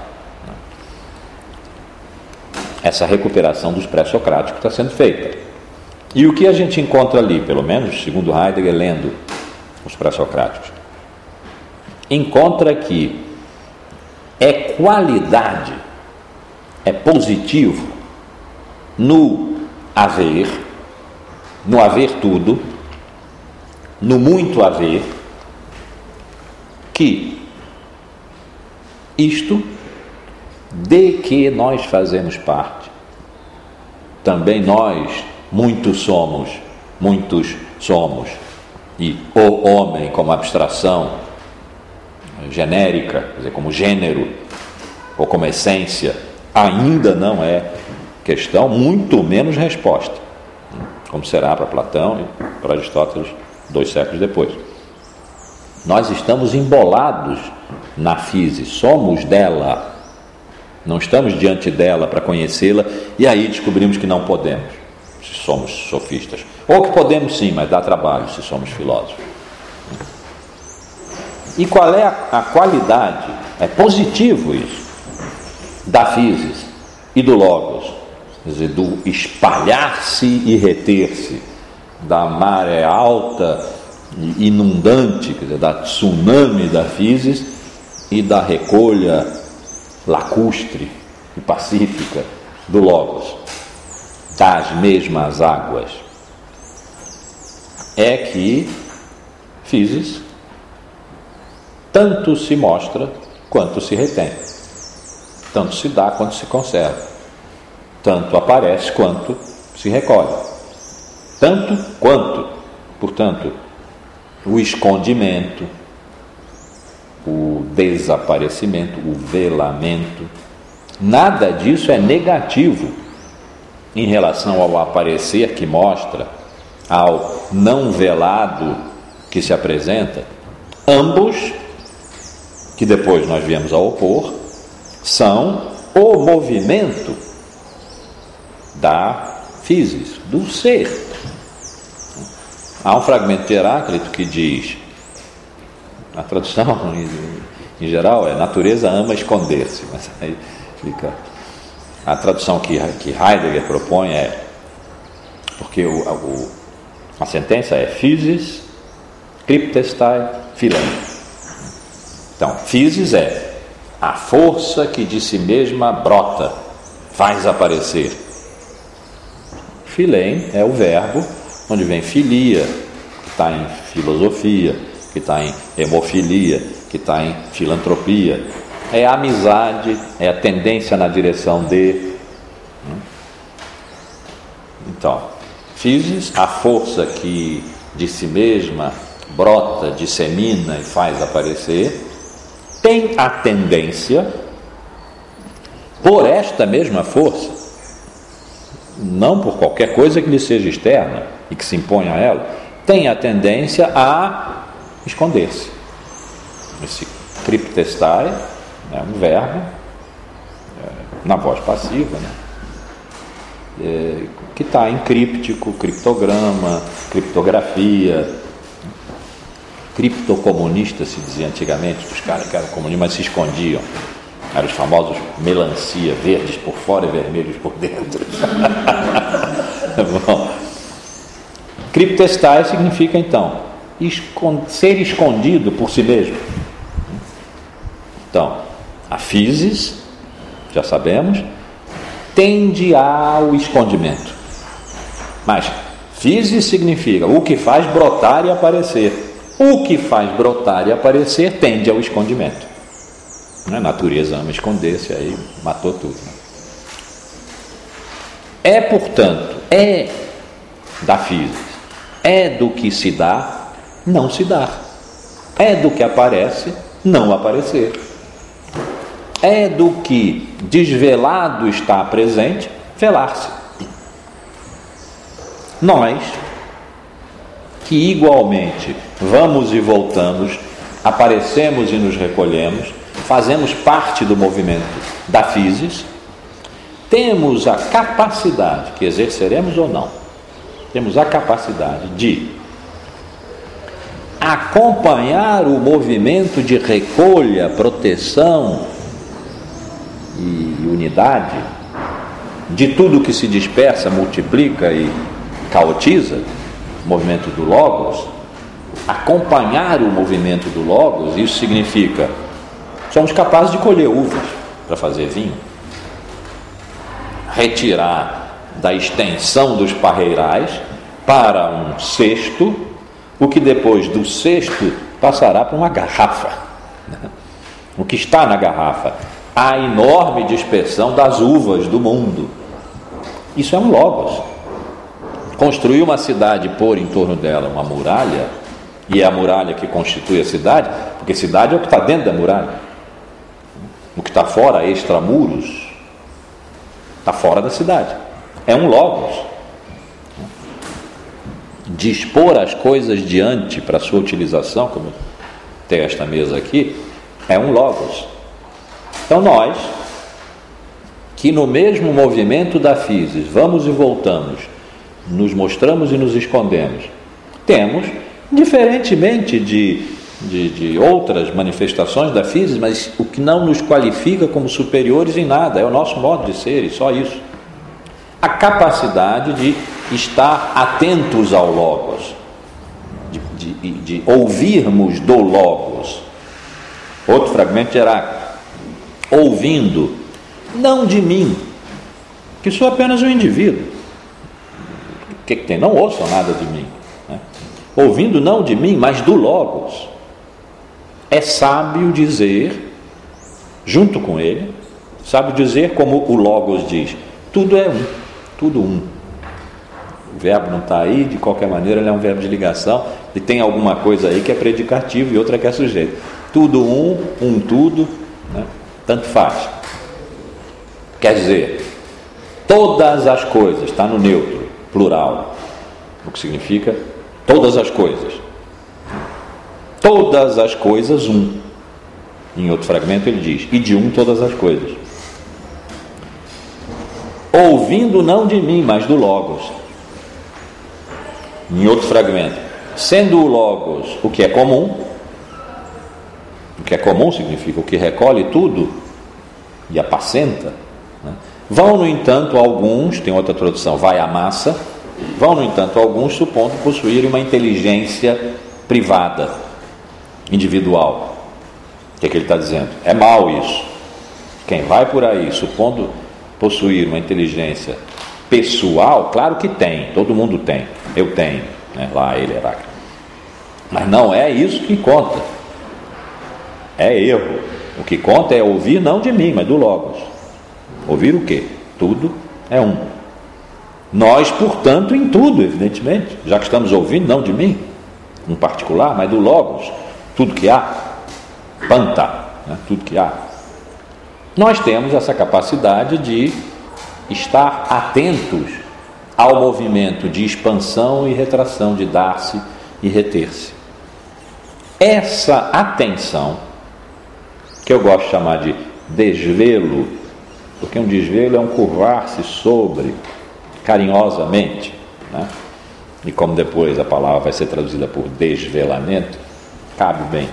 Essa recuperação dos pré-socráticos está sendo feita. E o que a gente encontra ali, pelo menos, segundo Heidegger, lendo os pré-socráticos, encontra que é qualidade, é positivo no haver, no haver tudo, no muito haver, que isto de que nós fazemos parte, também nós muitos somos, muitos somos, e o homem como abstração genérica, quer dizer, como gênero ou como essência, ainda não é questão, muito menos resposta, como será para Platão e para Aristóteles dois séculos depois. Nós estamos embolados na physis, somos dela, não estamos diante dela para conhecê-la e aí descobrimos que não podemos, se somos sofistas, ou que podemos sim, mas dá trabalho se somos filósofos. E qual é a, a qualidade? É positivo isso, da physis e do logos, quer dizer, do espalhar-se e reter-se, da maré alta e inundante, quer dizer, da tsunami da physis e da recolha lacustre e pacífica do logos, das mesmas águas. É que physis tanto se mostra quanto se retém, tanto se dá quanto se conserva, tanto aparece quanto se recolhe, tanto quanto, portanto, o escondimento, o desaparecimento, o velamento, nada disso é negativo em relação ao aparecer que mostra, ao não velado que se apresenta. Ambos, que depois nós viemos a opor, são o movimento da physis, do ser. Há um fragmento de Heráclito que diz, a tradução em, em geral é natureza ama esconder-se, mas aí fica, a tradução que, que Heidegger propõe é, porque o, o, a sentença é physis, cryptestai, philein. Então, physis é a força que de si mesma brota, faz aparecer. Philein é o verbo onde vem filia, que está em filosofia, que está em hemofilia, que está em filantropia. É a amizade, é a tendência na direção de. Então, physis, a força que de si mesma brota, dissemina e faz aparecer, tem a tendência, por esta mesma força, não por qualquer coisa que lhe seja externa e que se imponha a ela, tem a tendência a esconder-se. Esse cryptestai é um verbo é, na voz passiva, né? É, que está em críptico, criptograma, criptografia. Criptocomunista se dizia antigamente, os caras que eram comunistas, mas se escondiam. Eram os famosos melancia, verdes por fora e vermelhos por dentro. Bom, cryptestai significa então escond- ser escondido por si mesmo. Então, a physis, já sabemos, tende ao escondimento. Mas physis significa o que faz brotar e aparecer. O que faz brotar e aparecer tende ao escondimento. A natureza ama esconder-se, aí matou tudo. É, portanto, é da physis, é do que se dá, não se dá. É do que aparece, não aparecer. É do que desvelado está presente, velar-se. Nós, que igualmente vamos e voltamos, aparecemos e nos recolhemos, fazemos parte do movimento da physis, temos a capacidade, que exerceremos ou não, temos a capacidade de acompanhar o movimento de recolha, proteção e unidade de tudo que se dispersa, multiplica e caotiza, o movimento do Logos. Acompanhar o movimento do Logos, isso significa somos capazes de colher uvas para fazer vinho, retirar da extensão dos parreirais para um cesto, o que depois do cesto passará para uma garrafa. O que está na garrafa, a enorme dispersão das uvas do mundo. Isso é um Logos. Construir uma cidade, pôr em torno dela uma muralha, e é a muralha que constitui a cidade, porque cidade é o que está dentro da muralha. O que está fora, extramuros, está fora da cidade. É um Logos. Dispor as coisas diante para sua utilização, como tem esta mesa aqui, é um Logos. Então nós, que no mesmo movimento da physis vamos e voltamos, nos mostramos e nos escondemos, temos, diferentemente de, de, de outras manifestações da physis, mas o que não nos qualifica como superiores em nada, é o nosso modo de ser, e só isso, a capacidade de estar atentos ao Logos, de, de, de ouvirmos do Logos. Outro fragmento de Heráclito: ouvindo, não de mim, que sou apenas um indivíduo. O que, que tem? Não ouçam nada de mim, né? Ouvindo não de mim, mas do Logos. É sábio dizer, junto com ele, sábio dizer como o Logos diz: tudo é um, tudo um. O verbo não está aí, de qualquer maneira ele é um verbo de ligação, e tem alguma coisa aí que é predicativo e outra que é sujeito. Tudo um, um tudo, né? Tanto faz. Quer dizer, todas as coisas, está no neutro, plural, o que significa todas as coisas. Todas as coisas, um. Em outro fragmento ele diz: e de um todas as coisas. Ouvindo não de mim, mas do Logos. Em outro fragmento: sendo o Logos o que é comum. O que é comum significa o que recolhe tudo e apacenta, né? Vão, no entanto, alguns, tem outra tradução, vai à massa, vão, no entanto, alguns supondo possuírem uma inteligência privada, individual. O que é que ele está dizendo? É mal isso. Quem vai por aí supondo possuir uma inteligência pessoal, claro que tem, todo mundo tem, eu tenho, né? Lá ele, Heráclito. Mas não é isso que conta. É erro. O que conta é ouvir não de mim, mas do Logos. Ouvir o quê? Tudo é um. Nós, portanto, em tudo, evidentemente, já que estamos ouvindo não de mim, um particular, mas do Logos, tudo que há, panta, né? Tudo que há. Nós temos essa capacidade de estar atentos ao movimento de expansão e retração, de dar-se e reter-se. Essa atenção, que eu gosto de chamar de desvelo, porque um desvelo é um curvar-se sobre, carinhosamente, né? E como depois a palavra vai ser traduzida por desvelamento, cabe bem.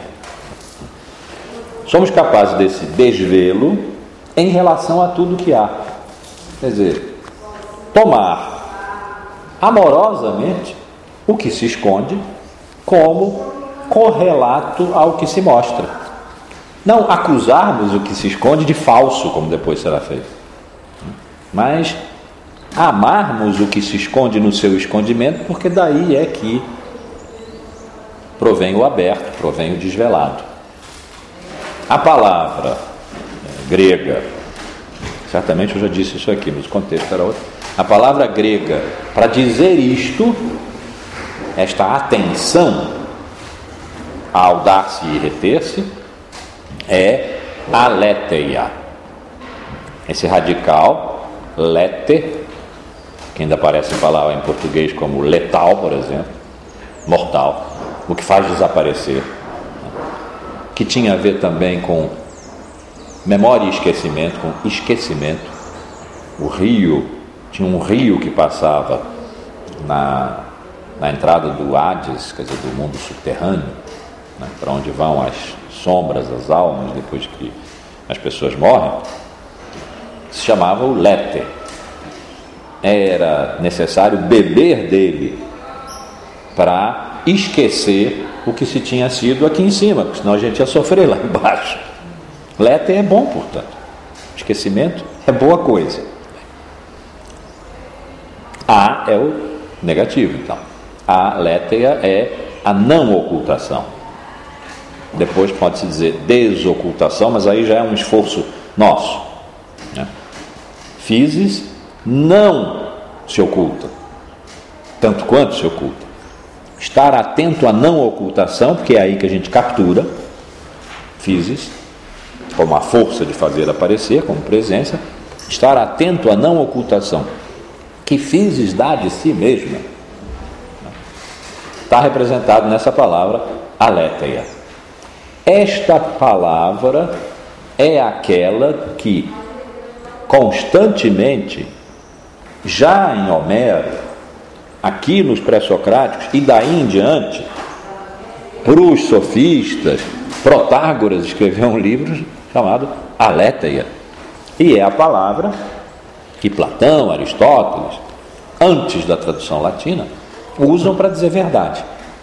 Somos capazes desse desvelo em relação a tudo que há. Quer dizer, tomar amorosamente o que se esconde como correlato ao que se mostra. Não acusarmos o que se esconde de falso, como depois será feito, mas amarmos o que se esconde no seu escondimento, porque daí é que provém o aberto, provém o desvelado. A palavra grega, certamente eu já disse isso aqui, mas o contexto era outro. A palavra grega para dizer isto, esta atenção ao dar-se e reter-se, é aletheia. Esse radical, lete, que ainda aparece em palavra em português como letal, por exemplo, mortal, o que faz desaparecer, que tinha a ver também com memória e esquecimento, com esquecimento. O rio, tinha um rio que passava na, na entrada do Hades, quer dizer, do mundo subterrâneo, né, para onde vão as sombras, as almas, depois que as pessoas morrem, se chamava o Léter. Era necessário beber dele para esquecer o que se tinha sido aqui em cima, porque senão a gente ia sofrer lá embaixo. Léter é bom, portanto. Esquecimento é boa coisa. A é o negativo, então. A léteia é a não ocultação. Depois pode-se dizer desocultação, mas aí já é um esforço nosso, né? Physis não se oculta, tanto quanto se oculta. Estar atento à não ocultação, porque é aí que a gente captura physis, como a força de fazer aparecer, como presença. Estar atento à não ocultação, que physis dá de si mesma, está representado nessa palavra aletheia. Esta palavra é aquela que constantemente, já em Homero, aqui nos pré-socráticos e daí em diante, para os sofistas, Protágoras escreveu um livro chamado Aletheia, e é a palavra que Platão, Aristóteles, antes da tradução latina, usam para dizer verdade.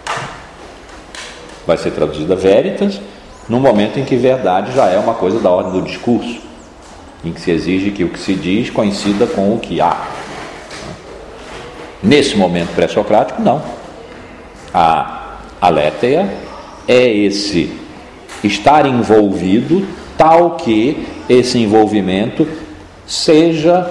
Vai ser traduzida veritas no momento em que verdade já é uma coisa da ordem do discurso, em que se exige que o que se diz coincida com o que há. Nesse momento pré-socrático, não. A aletheia é esse estar envolvido, tal que esse envolvimento seja,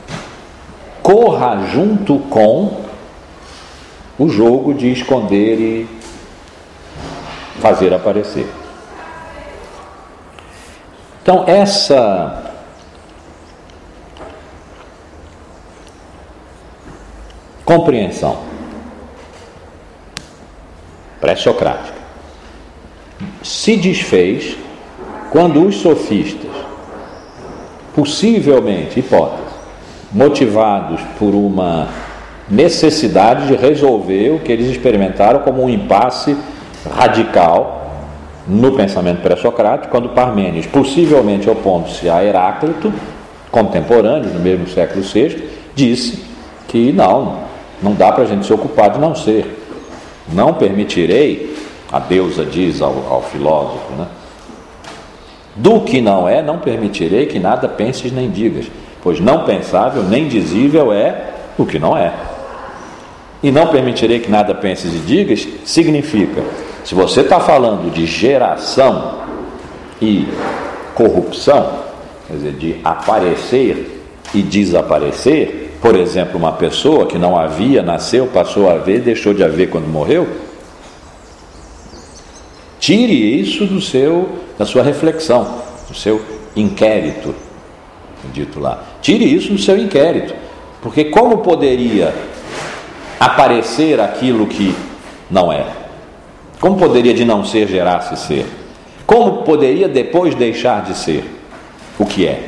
corra junto com o jogo de esconder e fazer aparecer. Então, essa compreensão pré-socrática se desfez quando os sofistas, possivelmente, hipótese, motivados por uma necessidade de resolver o que eles experimentaram como um impasse radical no pensamento pré-socrático, quando Parmênides, possivelmente opondo-se a Heráclito, contemporâneo, no mesmo século sexto, disse que não, não dá para a gente se ocupar de não ser. Não permitirei, a deusa diz ao, ao filósofo, né? Do que não é, não permitirei que nada penses nem digas, pois não pensável nem dizível é o que não é. E não permitirei que nada penses e digas significa, se você está falando de geração e corrupção, quer dizer, de aparecer e desaparecer, por exemplo, uma pessoa que não havia, nasceu, passou a ver, deixou de haver quando morreu, tire isso do seu, da sua reflexão, do seu inquérito, dito lá. Tire isso do seu inquérito, porque como poderia aparecer aquilo que não é? Como poderia de não ser gerar-se ser? Como poderia depois deixar de ser o que é?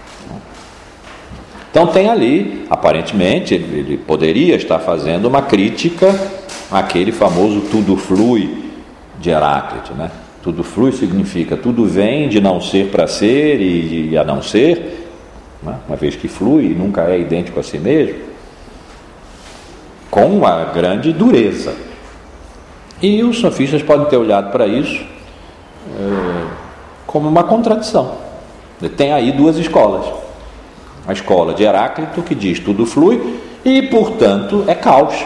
Então tem ali, aparentemente, ele, ele poderia estar fazendo uma crítica àquele famoso tudo flui de Heráclito, né? Tudo flui significa tudo vem de não ser para ser e, e a não ser, né? Uma vez que flui nunca é idêntico a si mesmo, com uma grande dureza. E os sofistas podem ter olhado para isso é, como uma contradição. Tem aí duas escolas. A escola de Heráclito, que diz tudo flui e, portanto, é caos.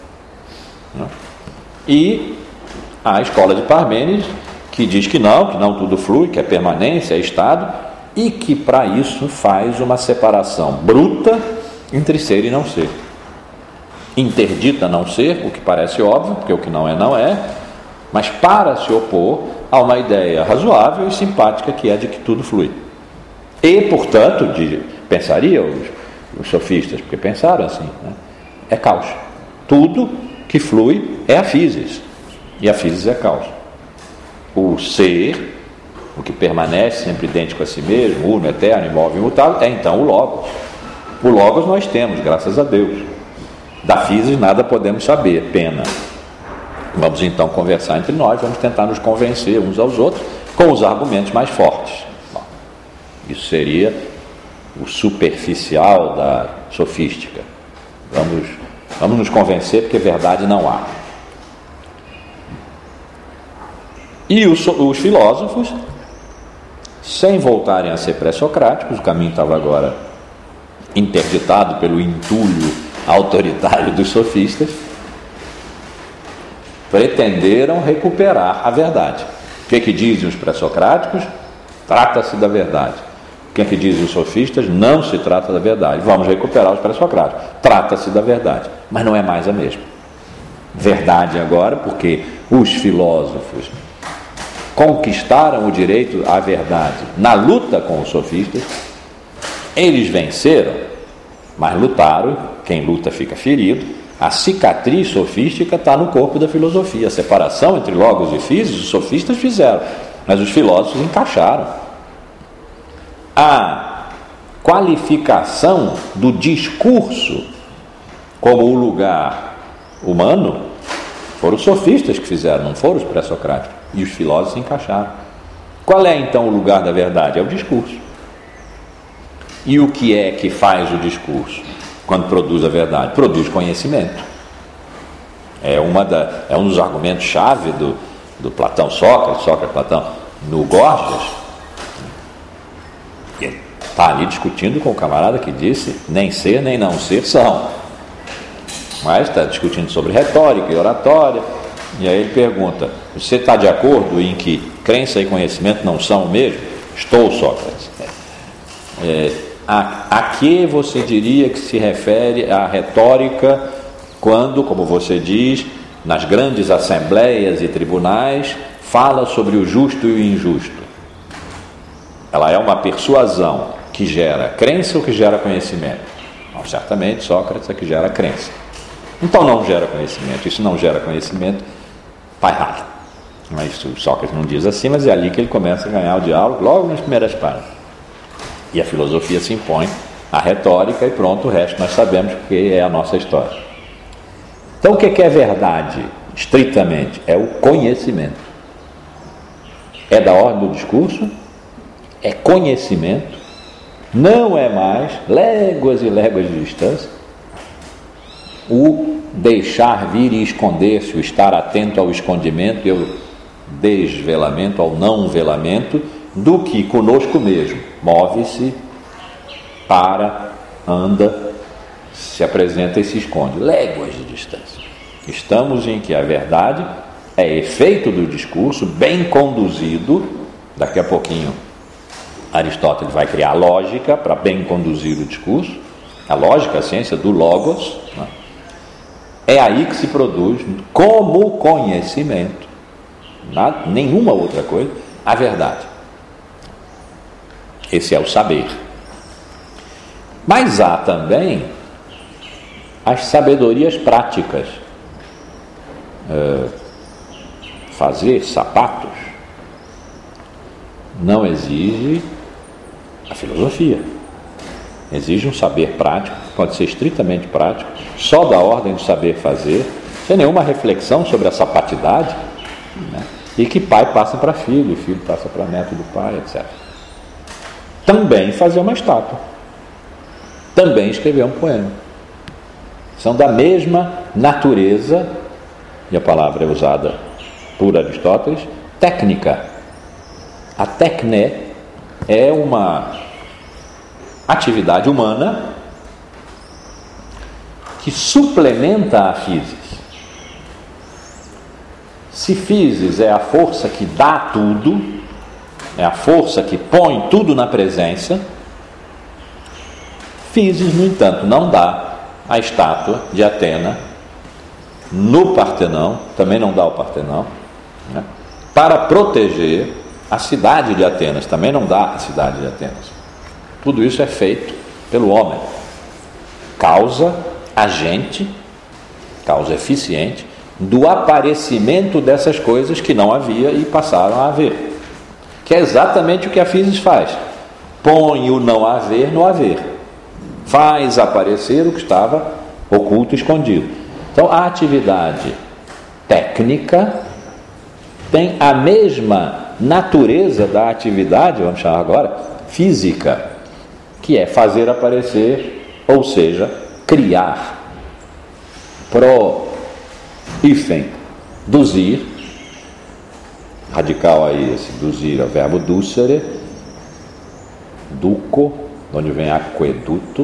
E a escola de Parmênides, que diz que não, que não tudo flui, que é permanência, é estado, e que para isso faz uma separação bruta entre ser e não ser. Interdita não ser, o que parece óbvio, porque o que não é, não é, mas para se opor a uma ideia razoável e simpática que é de que tudo flui. E, portanto, de, pensaria os, os sofistas, porque pensaram assim, né? É caos. Tudo que flui é a physis, e a physis é caos. O ser, o que permanece sempre idêntico a si mesmo, uno, eterno, imóvel, imutável, é então o Logos. O Logos nós temos, graças a Deus. Da física nada podemos saber, pena. Vamos então conversar entre nós, vamos tentar nos convencer uns aos outros com os argumentos mais fortes. Bom, isso seria o superficial da sofística. Vamos, vamos nos convencer porque verdade não há. E os, os filósofos, sem voltarem a ser pré-socráticos, o caminho estava agora interditado pelo entulho autoritário dos sofistas, pretenderam recuperar a verdade. O que é que dizem os pré-socráticos? Trata-se da verdade. O que é que dizem os sofistas? Não se trata da verdade. Vamos recuperar os pré-socráticos. Trata-se da verdade. Mas não é mais a mesma. Verdade agora, porque os filósofos conquistaram o direito à verdade na luta com os sofistas. Eles venceram, mas lutaram. Quem luta fica ferido. A cicatriz sofística está no corpo da filosofia. A separação entre logos e físicos, os sofistas fizeram, mas os filósofos encaixaram. A qualificação do discurso como o lugar humano foram os sofistas que fizeram, não foram os pré-socráticos. E os filósofos encaixaram. Qual é então o lugar da verdade? É o discurso. E o que é que faz o discurso quando produz a verdade? Produz conhecimento. É, uma da, é um dos argumentos-chave do, do Platão Sócrates, Sócrates Platão, no Gorgias. Está ali discutindo com o camarada que disse nem ser nem não ser são. Mas está discutindo sobre retórica e oratória. E aí ele pergunta: você está de acordo em que crença e conhecimento não são o mesmo? Estou, Sócrates. É, a, a que você diria que se refere a retórica quando, como você diz, nas grandes assembleias e tribunais, fala sobre o justo e o injusto? Ela é uma persuasão que gera crença ou que gera conhecimento? Não, certamente Sócrates é que gera crença. Então não gera conhecimento. Isso não gera conhecimento, está errado. Mas o Sócrates não diz assim, mas é ali que ele começa a ganhar o diálogo, logo nas primeiras páginas. E a filosofia se impõe, a retórica, e pronto, o resto nós sabemos porque é a nossa história. Então o que é verdade, estritamente? É o conhecimento. É da ordem do discurso, é conhecimento, não é mais léguas e léguas de distância, o deixar vir e esconder-se, o estar atento ao escondimento e ao desvelamento, ao não velamento, do que conosco mesmo, move-se, para, anda, se apresenta e se esconde, léguas de distância. Estamos em que a verdade é efeito do discurso, bem conduzido. Daqui a pouquinho Aristóteles vai criar a lógica para bem conduzir o discurso, a lógica, a ciência do logos, né? É aí que se produz, como conhecimento, nada, nenhuma outra coisa, a verdade. Esse é o saber. Mas há também as sabedorias práticas. É, fazer sapatos não exige a filosofia. Exige um saber prático, pode ser estritamente prático, só da ordem do saber fazer, sem nenhuma reflexão sobre a sapatidade, né? E que pai passa para filho, filho passa para neto do pai, etcétera. Também fazer uma estátua, também escrever um poema. São da mesma natureza, e a palavra é usada por Aristóteles, técnica. A técne é uma atividade humana que suplementa a physis. Se physis é a força que dá tudo, é a força que põe tudo na presença, physis, no entanto, não dá a estátua de Atena no Partenão, também não dá o Partenão, né? Para proteger a cidade de Atenas, também não dá a cidade de Atenas. Tudo isso é feito pelo homem. Causa agente, causa eficiente do aparecimento dessas coisas que não havia e passaram a haver. Que é exatamente o que a physis faz. Põe o não haver no haver. Faz aparecer o que estava oculto, escondido. Então, a atividade técnica tem a mesma natureza da atividade, vamos chamar agora, física, que é fazer aparecer, ou seja, criar, pro, hífen, duzir, radical aí, esse duzir é o verbo ducere, duco, onde vem aqueduto,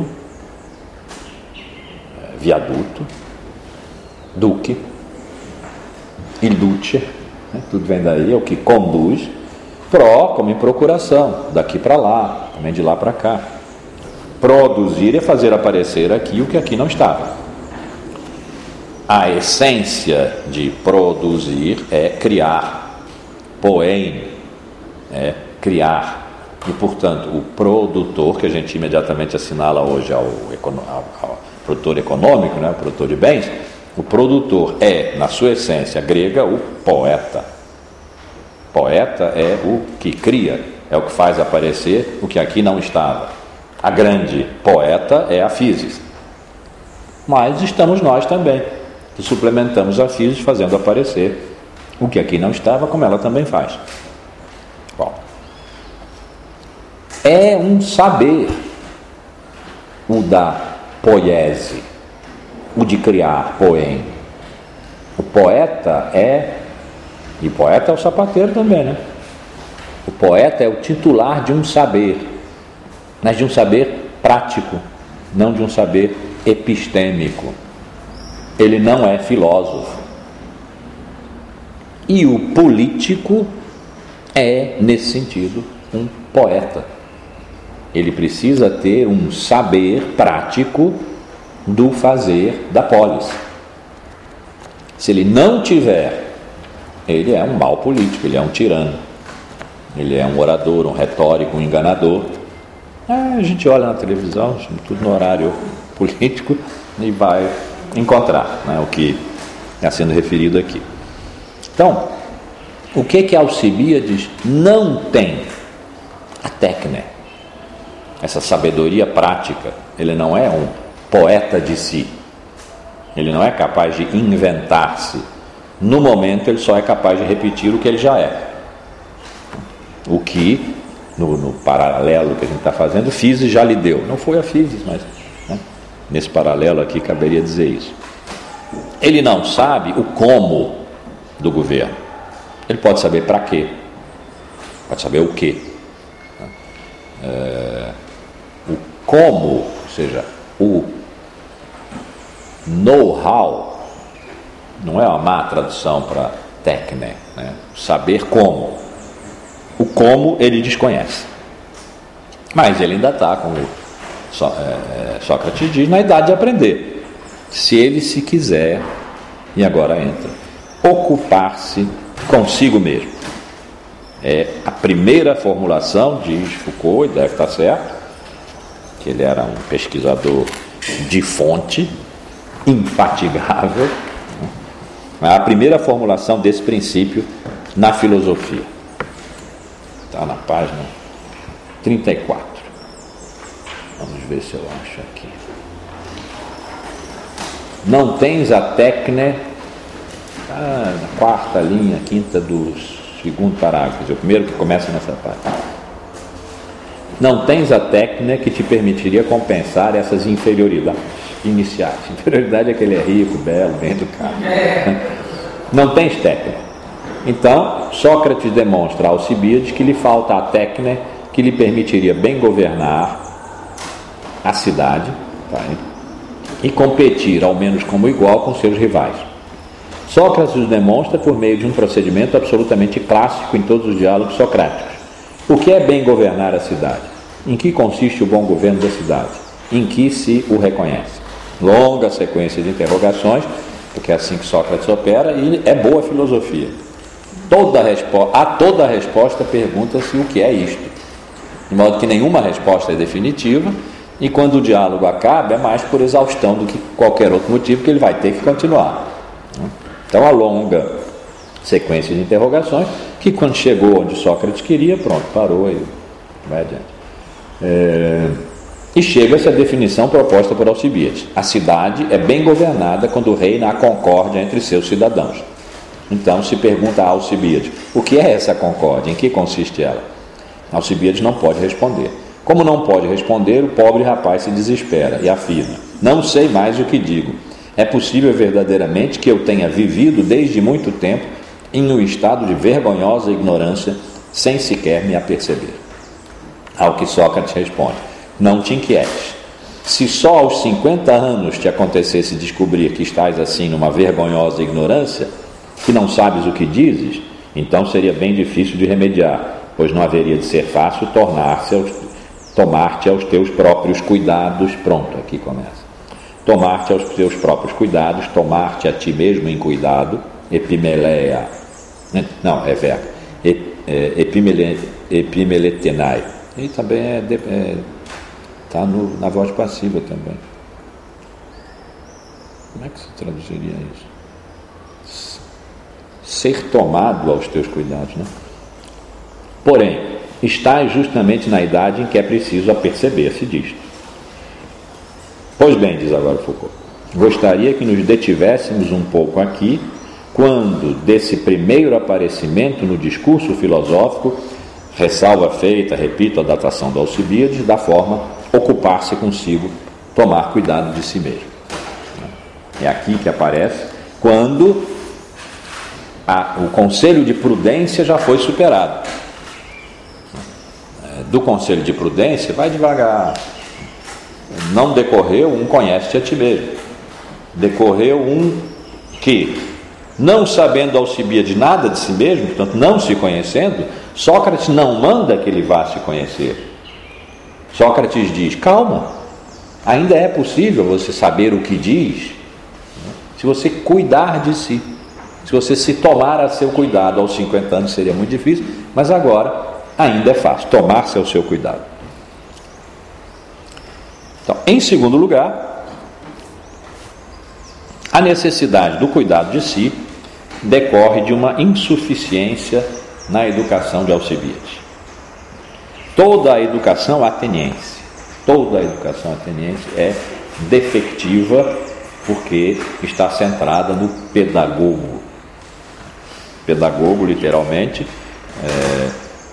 viaduto, duque, il duce, né? Tudo vem daí, é o que conduz, pro, como em procuração, daqui para lá, também de lá para cá. Produzir é fazer aparecer aqui o que aqui não estava. A essência de produzir é criar, poem, é criar. E, portanto, o produtor, que a gente imediatamente assinala hoje ao, ao, ao produtor econômico, né, o produtor de bens, o produtor é, na sua essência grega, o poeta. Poeta é o que cria, é o que faz aparecer o que aqui não estava. A grande poeta é a physis. Mas estamos nós também, que suplementamos a physis fazendo aparecer o que aqui não estava, como ela também faz. Bom, é um saber o da poiese, o de criar, poem. O poeta é, e poeta é o sapateiro também, né? O poeta é o titular de um saber, mas de um saber prático, não de um saber epistêmico. Ele não é filósofo. E o político é, nesse sentido, um poeta. Ele precisa ter um saber prático do fazer da polis. Se ele não tiver, ele é um mau político, ele é um tirano, ele é um orador, um retórico, um enganador. Ah, a gente olha na televisão, tudo no horário político, e vai encontrar, né, o que está sendo referido aqui. Então, o que que Alcibíades não tem? A técnica, essa sabedoria prática. Ele não é um poeta de si, ele não é capaz de inventar-se. No momento ele só é capaz de repetir o que ele já é, o que no, no paralelo que a gente está fazendo, physis já lhe deu. Não foi a physis, mas, né, nesse paralelo aqui caberia dizer isso. Ele não sabe o como do governo. Ele pode saber para quê, pode saber o quê. É, o como, ou seja, o know-how, não é uma má tradução para técnica, né? Saber como. O como ele desconhece. Mas ele ainda está, como Só, é, Sócrates diz, na idade de aprender. Se ele se quiser, e agora entra, ocupar-se consigo mesmo. É a primeira formulação, diz Foucault, e deve estar certo, que ele era um pesquisador de fonte, infatigável. A primeira formulação desse princípio na filosofia. Está na página trinta e quatro. Vamos ver se eu acho aqui. Não tens a técnica, ah, na quarta linha, quinta do segundo parágrafo, quer dizer, o primeiro que começa nessa página. Não tens a técnica que te permitiria compensar essas inferioridades iniciais. Inferioridade é que ele é rico, belo, bem educado. Não tens técnica. Então, Sócrates demonstra a Alcibíades que lhe falta a técnica que lhe permitiria bem governar a cidade, tá, e competir, ao menos como igual, com seus rivais. Sócrates o demonstra por meio de um procedimento absolutamente clássico em todos os diálogos socráticos. O que é bem governar a cidade? Em que consiste o bom governo da cidade? Em que se o reconhece? Longa sequência de interrogações, porque é assim que Sócrates opera, e é boa filosofia. Toda respo- a toda resposta pergunta-se o que é isto, de modo que nenhuma resposta é definitiva, e quando o diálogo acaba é mais por exaustão do que qualquer outro motivo, que ele vai ter que continuar. Então a longa sequência de interrogações, que quando chegou onde Sócrates queria, pronto, parou e vai adiante. É... E chega-se à definição proposta por Alcibiades: a cidade é bem governada quando reina a concórdia entre seus cidadãos. Então se pergunta a Alcibiades: o que é essa concórdia? Em que consiste ela? Alcibiades não pode responder. Como não pode responder, o pobre rapaz se desespera e afirma: não sei mais o que digo. É possível verdadeiramente que eu tenha vivido desde muito tempo em um estado de vergonhosa ignorância, sem sequer me aperceber. Ao que Sócrates responde: não te inquietes. Se só aos cinquenta anos te acontecesse descobrir que estás assim numa vergonhosa ignorância, que não sabes o que dizes, então seria bem difícil de remediar, pois não haveria de ser fácil tornar-se aos, tomar-te aos teus próprios cuidados. Pronto, aqui começa. Tomar-te aos teus próprios cuidados, tomar-te a ti mesmo em cuidado, epimeleia. Não, é verbo. Epimele, epimeletenai. E também é, é está na voz passiva também. Como é que se traduziria isso? Ser tomado aos teus cuidados, né? Porém, estás justamente na idade em que é preciso aperceber-se disto. Pois bem, diz agora Foucault, gostaria que nos detivéssemos um pouco aqui, quando desse primeiro aparecimento no discurso filosófico, ressalva feita, repito, a datação do Alcibiades, da forma ocupar-se consigo, tomar cuidado de si mesmo. É aqui que aparece quando a, o conselho de prudência já foi superado. Do conselho de prudência, vai devagar. Não decorreu um conhece-te a ti mesmo. Decorreu um que, não sabendo Alcibiades nada de si mesmo, portanto não se conhecendo, Sócrates não manda que ele vá se conhecer. Sócrates diz: calma, ainda é possível você saber o que diz, se você cuidar de si, se você se tomar a seu cuidado. Aos cinquenta anos seria muito difícil, mas agora ainda é fácil, tomar-se ao seu cuidado. Então, em segundo lugar, a necessidade do cuidado de si decorre de uma insuficiência na educação de Alcibiades. Toda a educação ateniense, toda a educação ateniense é defectiva porque está centrada no pedagogo. Pedagogo, literalmente, é,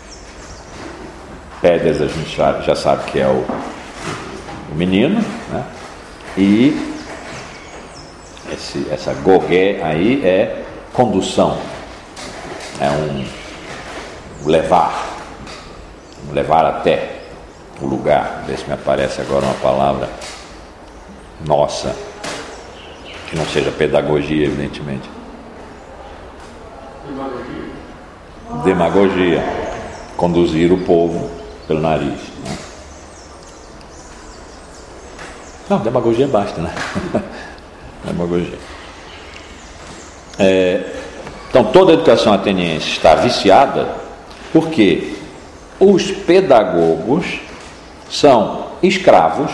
Pédes a gente já, já sabe que é o, o menino, né? E esse, essa gogé aí é condução, é um levar, um levar até o lugar. Vê se me aparece agora uma palavra nossa, que não seja pedagogia, evidentemente. Demagogia. Demagogia. Conduzir o povo pelo nariz, né? Não, demagogia basta, né? Demagogia. É, então, toda a educação ateniense está viciada porque os pedagogos são escravos,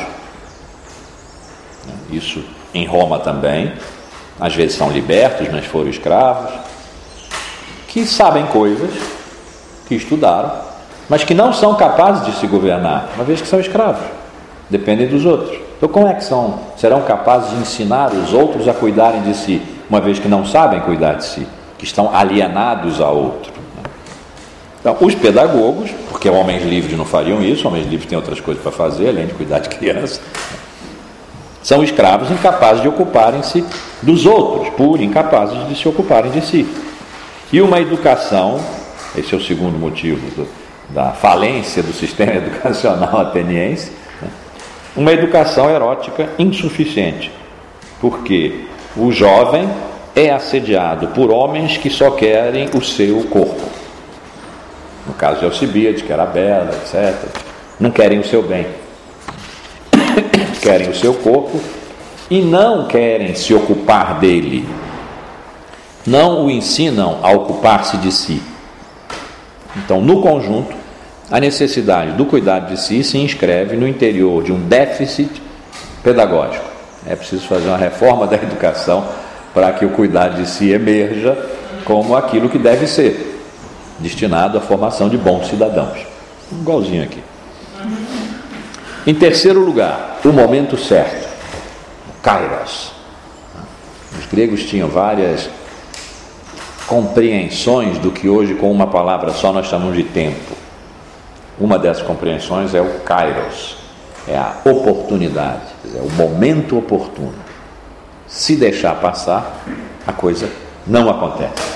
isso em Roma também, às vezes são libertos, mas foram escravos, que sabem coisas, que estudaram, mas que não são capazes de se governar, uma vez que são escravos, dependem dos outros. Então, como é que são, serão capazes de ensinar os outros a cuidarem de si, uma vez que não sabem cuidar de si, que estão alienados a outro? Então, os pedagogos, porque homens livres não fariam isso, homens livres têm outras coisas para fazer, além de cuidar de crianças, são escravos incapazes de ocuparem-se dos outros, por incapazes de se ocuparem de si. E uma educação, esse é o segundo motivo do, da falência do sistema educacional ateniense, né? Uma educação erótica insuficiente, porque o jovem é assediado por homens que só querem o seu corpo. No caso de Alcibiades, que era bela, etcétera, não querem o seu bem, querem o seu corpo e não querem se ocupar dele, não o ensinam a ocupar-se de si. Então, no conjunto, a necessidade do cuidado de si se inscreve no interior de um déficit pedagógico. É preciso fazer uma reforma da educação para que o cuidado de si emerja como aquilo que deve ser, destinado à formação de bons cidadãos. Igualzinho aqui. Em terceiro lugar, o momento certo, kairos. Os gregos tinham várias compreensões do que hoje, com uma palavra só, nós chamamos de tempo. Uma dessas compreensões é o kairos, é a oportunidade, quer dizer, o momento oportuno. Se deixar passar, a coisa não acontece.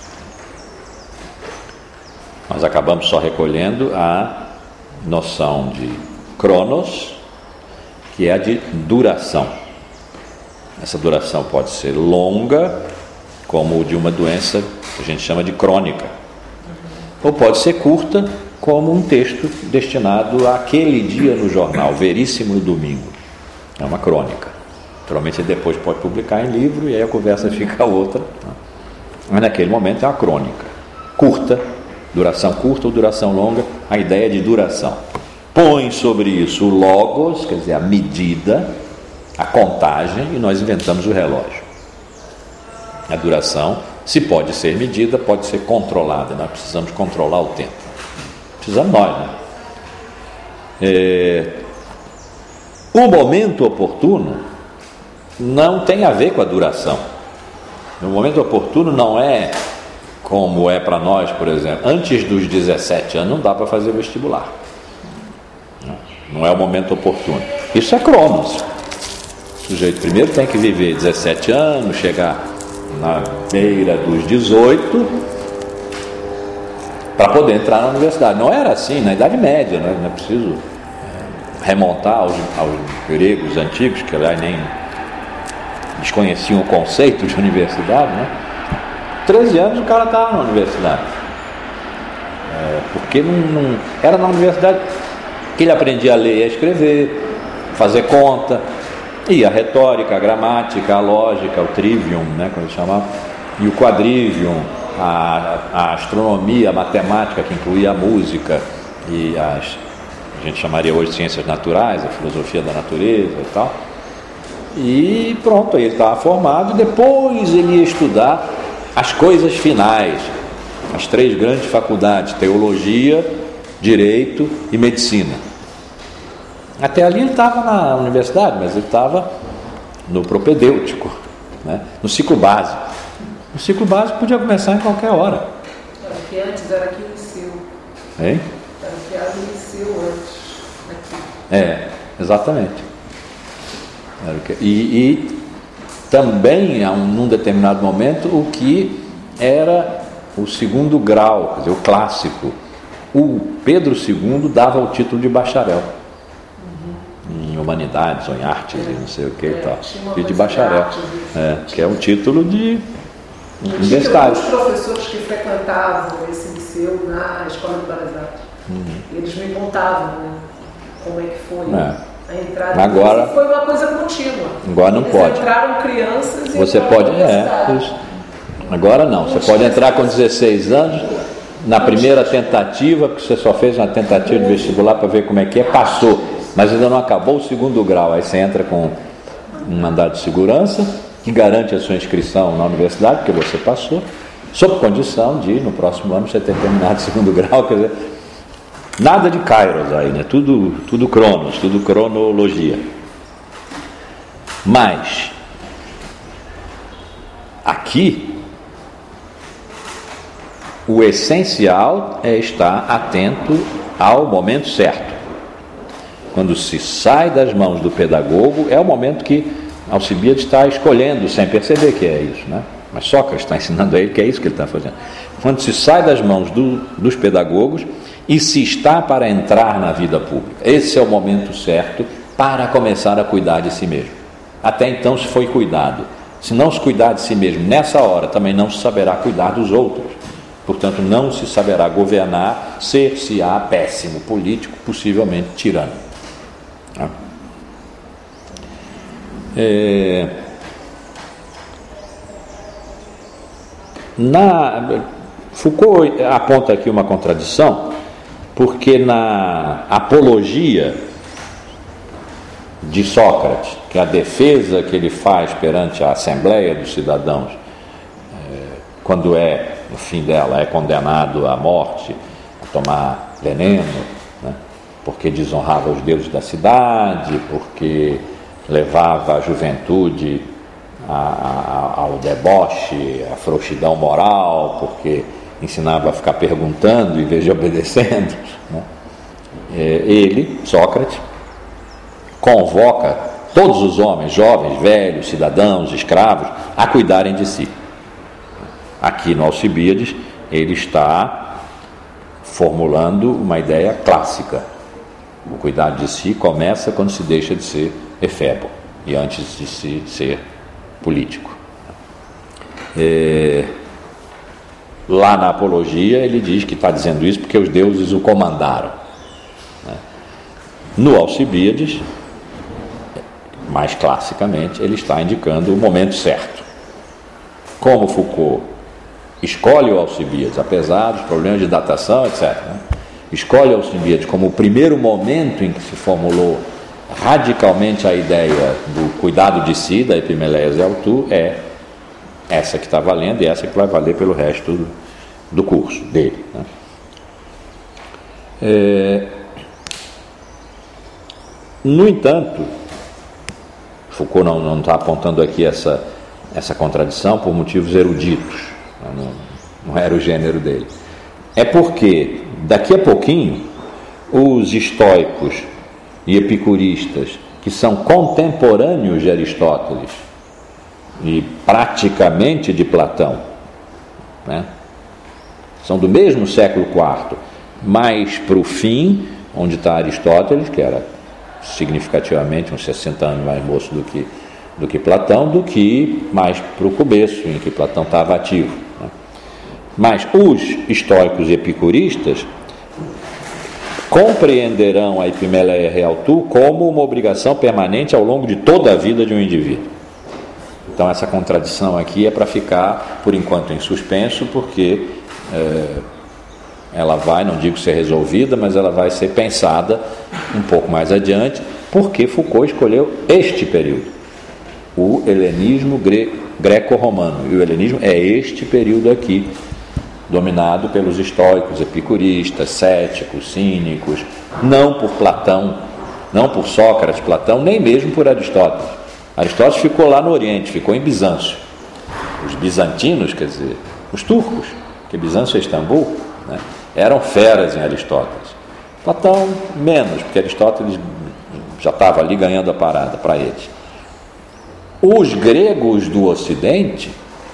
Nós acabamos só recolhendo a noção de cronos, que é a de duração. Essa duração pode ser longa, como de uma doença que a gente chama de crônica, ou pode ser curta, como um texto destinado àquele dia no jornal, Veríssimo Domingo. É uma crônica. Naturalmente depois pode publicar em livro e aí a conversa fica outra. Mas naquele momento é uma crônica. Curta, duração curta ou duração longa, a ideia de duração. Põe sobre isso o logos, quer dizer, a medida, a contagem, e nós inventamos o relógio. A duração, se pode ser medida, pode ser controlada. Nós precisamos controlar o tempo. Precisamos nós, né? É... O momento oportuno não tem a ver com a duração. O momento oportuno não é como é para nós, por exemplo, antes dos dezessete anos não dá para fazer vestibular. Não é o momento oportuno. Isso é cronos. O sujeito primeiro tem que viver dezessete anos, chegar na beira dos dezoito, para poder entrar na universidade. Não era assim na Idade Média, né? Não é preciso remontar aos, aos gregos antigos, que aliás nem desconheciam o conceito de universidade, né? treze anos o cara estava na universidade. É, porque não, não, era na universidade que ele aprendia a ler e a escrever, fazer conta, e a retórica, a gramática, a lógica, o trivium, né, como eles chamavam, e o quadrivium, a, a astronomia, a matemática, que incluía a música e as, a gente chamaria hoje de ciências naturais, a filosofia da natureza e tal. E pronto, aí ele estava formado, e depois ele ia estudar as coisas finais, as três grandes faculdades: teologia, direito e medicina. Até ali ele estava na universidade, mas ele estava no propedêutico, né? No ciclo básico. O ciclo básico podia começar em qualquer hora. Era que antes era aqui no liceu. Hein? Era que era no liceu antes. Aqui. É, exatamente. Era que... E, e também, a um, num determinado momento, o que era o segundo grau, quer dizer, o clássico. O Pedro segundo dava o título de bacharel. Uhum. Em humanidades, ou em artes, e não sei o que e tal. E de bacharel. É, que é um título de universitário. Tinha alguns professores que frequentavam esse liceu na Escola de Belas Artes. Uhum. Eles me contavam, né, como é que foi é. a entrada. Agora foi uma coisa contínua. Agora não Eles pode. Entraram crianças e você pode, é, isso. Agora não. Você pode entrar com dezesseis anos. Na primeira tentativa, porque você só fez uma tentativa de vestibular para ver como é que é, passou, mas ainda não acabou o segundo grau. Aí você entra com um mandado de segurança que garante a sua inscrição na universidade, porque você passou, sob condição de, no próximo ano, você ter terminado o segundo grau. Quer dizer, nada de kairos aí, né? Tudo, tudo cronos, tudo cronologia. Mas aqui o essencial é estar atento ao momento certo. Quando se sai das mãos do pedagogo, é o momento que Alcibiades está escolhendo, sem perceber que é isso, né? Mas Sócrates está ensinando a ele que é isso que ele está fazendo. Quando se sai das mãos do, dos pedagogos e se está para entrar na vida pública, esse é o momento certo para começar a cuidar de si mesmo. Até então se foi cuidado. Se não se cuidar de si mesmo nessa hora, também não se saberá cuidar dos outros. Portanto, não se saberá governar, ser-se-á péssimo político, possivelmente tirano. É... Na... Foucault aponta aqui uma contradição, porque na apologia de Sócrates, que é a defesa que ele faz perante a Assembleia dos Cidadãos, é, quando é, no fim dela, é condenado à morte, a tomar veneno, né? porque desonrava os deuses da cidade, porque levava a juventude a, a, ao deboche, à frouxidão moral, porque ensinava a ficar perguntando em vez de obedecendo, né? Ele, Sócrates, convoca todos os homens, jovens, velhos, cidadãos, escravos, a cuidarem de si. Aqui no Alcibíades ele está formulando uma ideia clássica. O cuidar de si começa quando se deixa de ser efebo e antes de se ser político. É... Lá na Apologia ele diz que está dizendo isso porque os deuses o comandaram. No Alcibíades, mais classicamente, ele está indicando o momento certo. Como Foucault escolhe o Alcibíades, apesar dos problemas de datação, etcétera, né? Escolhe o Alcibíades como o primeiro momento em que se formulou radicalmente a ideia do cuidado de si, da Epimeleias e Autu, é essa que está valendo e essa que vai valer pelo resto do, do curso dele, né? É, no entanto, Foucault não, não está apontando aqui essa, essa contradição por motivos eruditos, não, não era o gênero dele. É porque, daqui a pouquinho, os estoicos e epicuristas, que são contemporâneos de Aristóteles e praticamente de Platão, né? São do mesmo século quarto, mais para o fim, onde está Aristóteles, que era significativamente uns sessenta anos mais moço do que, do que Platão, do que mais para o começo, em que Platão estava ativo, né? Mas os estoicos e epicuristas compreenderão a Epimeleia e Autu como uma obrigação permanente ao longo de toda a vida de um indivíduo. Então essa contradição aqui é para ficar, por enquanto, em suspenso, porque é, ela vai, não digo ser resolvida, mas ela vai ser pensada um pouco mais adiante, porque Foucault escolheu este período, o helenismo gre- greco-romano, e o helenismo é este período aqui, dominado pelos estoicos, epicuristas, céticos, cínicos, não por Platão, não por Sócrates, Platão, nem mesmo por Aristóteles. Aristóteles ficou lá no Oriente, ficou em Bizâncio. Os bizantinos, quer dizer, os turcos, que Bizâncio é Istambul, né, eram feras em Aristóteles. Platão menos, porque Aristóteles já estava ali ganhando a parada para eles. Os gregos do Ocidente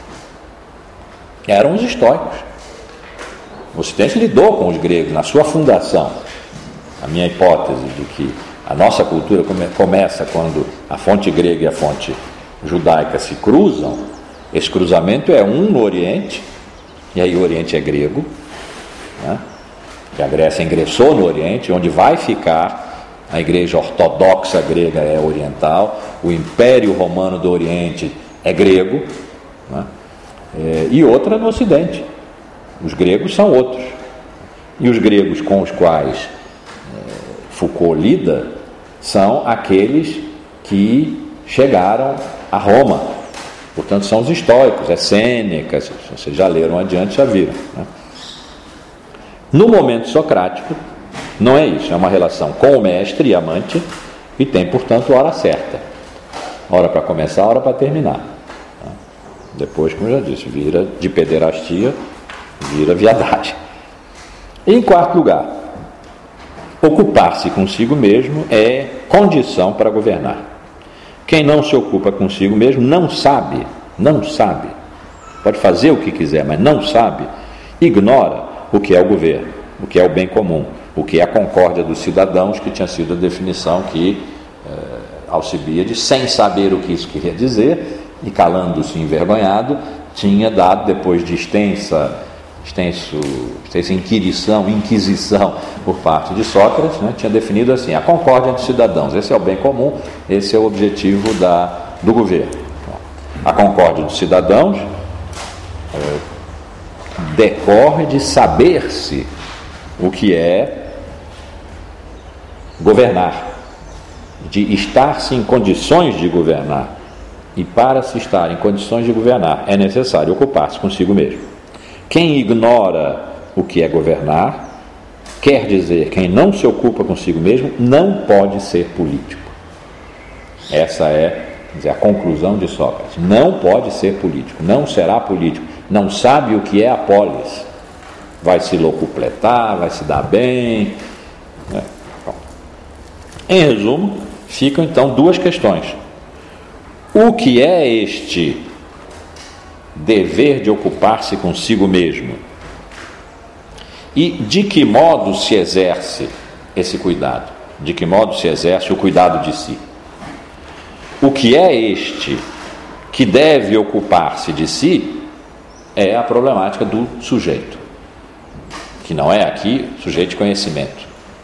eram os estoicos. O Ocidente lidou com os gregos na sua fundação. A minha hipótese de que a nossa cultura come- começa quando a fonte grega e a fonte judaica se cruzam. Esse cruzamento é um no Oriente, e aí o Oriente é grego, né? Que a Grécia ingressou no Oriente, onde vai ficar a igreja ortodoxa grega é oriental, o Império Romano do Oriente é grego, né? É, e outra no Ocidente. Os gregos são outros. E os gregos com os quais é, Foucault lida são aqueles que chegaram a Roma. Portanto, são os estoicos, é Sêneca, se vocês já leram adiante, já viram, né? No momento socrático, não é isso, é uma relação com o mestre e amante, e tem, portanto, hora certa. Hora para começar, hora para terminar. Depois, como eu já disse, vira de pederastia, vira viadagem. Em quarto lugar, ocupar-se consigo mesmo é condição para governar. Quem não se ocupa consigo mesmo não sabe, não sabe, pode fazer o que quiser, mas não sabe, ignora o que é o governo, o que é o bem comum, o que é a concórdia dos cidadãos, que tinha sido a definição que eh, Alcibíades, sem saber o que isso queria dizer, e calando-se envergonhado, tinha dado, depois de extensa, extenso, extensa inquirição, inquisição por parte de Sócrates, né, tinha definido assim, a concórdia dos cidadãos, esse é o bem comum, esse é o objetivo da, do governo. A concórdia dos cidadãos é, decorre de saber-se o que é governar, de estar-se em condições de governar. E para se estar em condições de governar, é necessário ocupar-se consigo mesmo. Quem ignora o que é governar, quer dizer, quem não se ocupa consigo mesmo não pode ser político. Essa é, quer dizer, a conclusão de Sócrates. Não pode ser político, não será político, não sabe o que é a polis. Vai se locupletar, vai se dar bem. Né? Bom, em resumo, ficam então duas questões. O que é este dever de ocupar-se consigo mesmo? E de que modo se exerce esse cuidado? De que modo se exerce o cuidado de si? O que é este que deve ocupar-se de si é a problemática do sujeito, que não é aqui sujeito de conhecimento.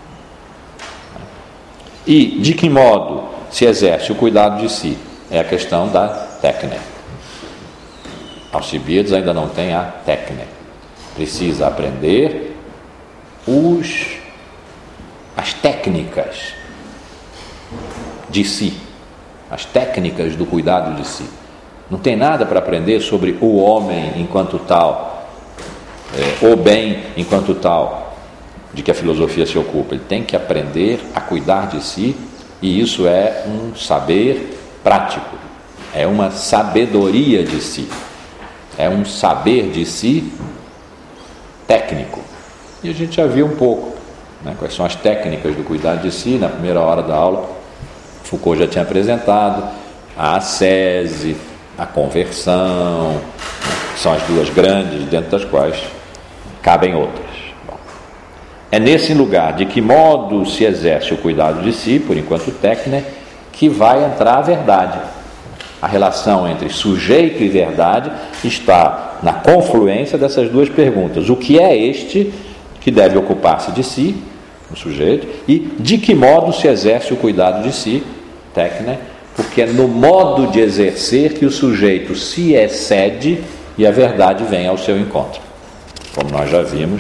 E de que modo se exerce o cuidado de si? É a questão da técnica. Alcibíades ainda não tem a técnica. Precisa aprender os, as técnicas de si, as técnicas do cuidado de si. Não tem nada para aprender sobre o homem enquanto tal, é, o bem enquanto tal, de que a filosofia se ocupa. Ele tem que aprender a cuidar de si, e isso é um saber prático, é uma sabedoria de si, é um saber de si técnico. E a gente já viu um pouco, né, quais são as técnicas do cuidado de si. Na primeira hora da aula, Foucault já tinha apresentado a ascese, a conversão, que são as duas grandes, dentro das quais cabem outras. Bom, é nesse lugar de que modo se exerce o cuidado de si, por enquanto técnica, que vai entrar a verdade. A relação entre sujeito e verdade está na confluência dessas duas perguntas. O que é este que deve ocupar-se de si, o sujeito, e de que modo se exerce o cuidado de si, técnica, porque é no modo de exercer que o sujeito se excede e a verdade vem ao seu encontro, como nós já vimos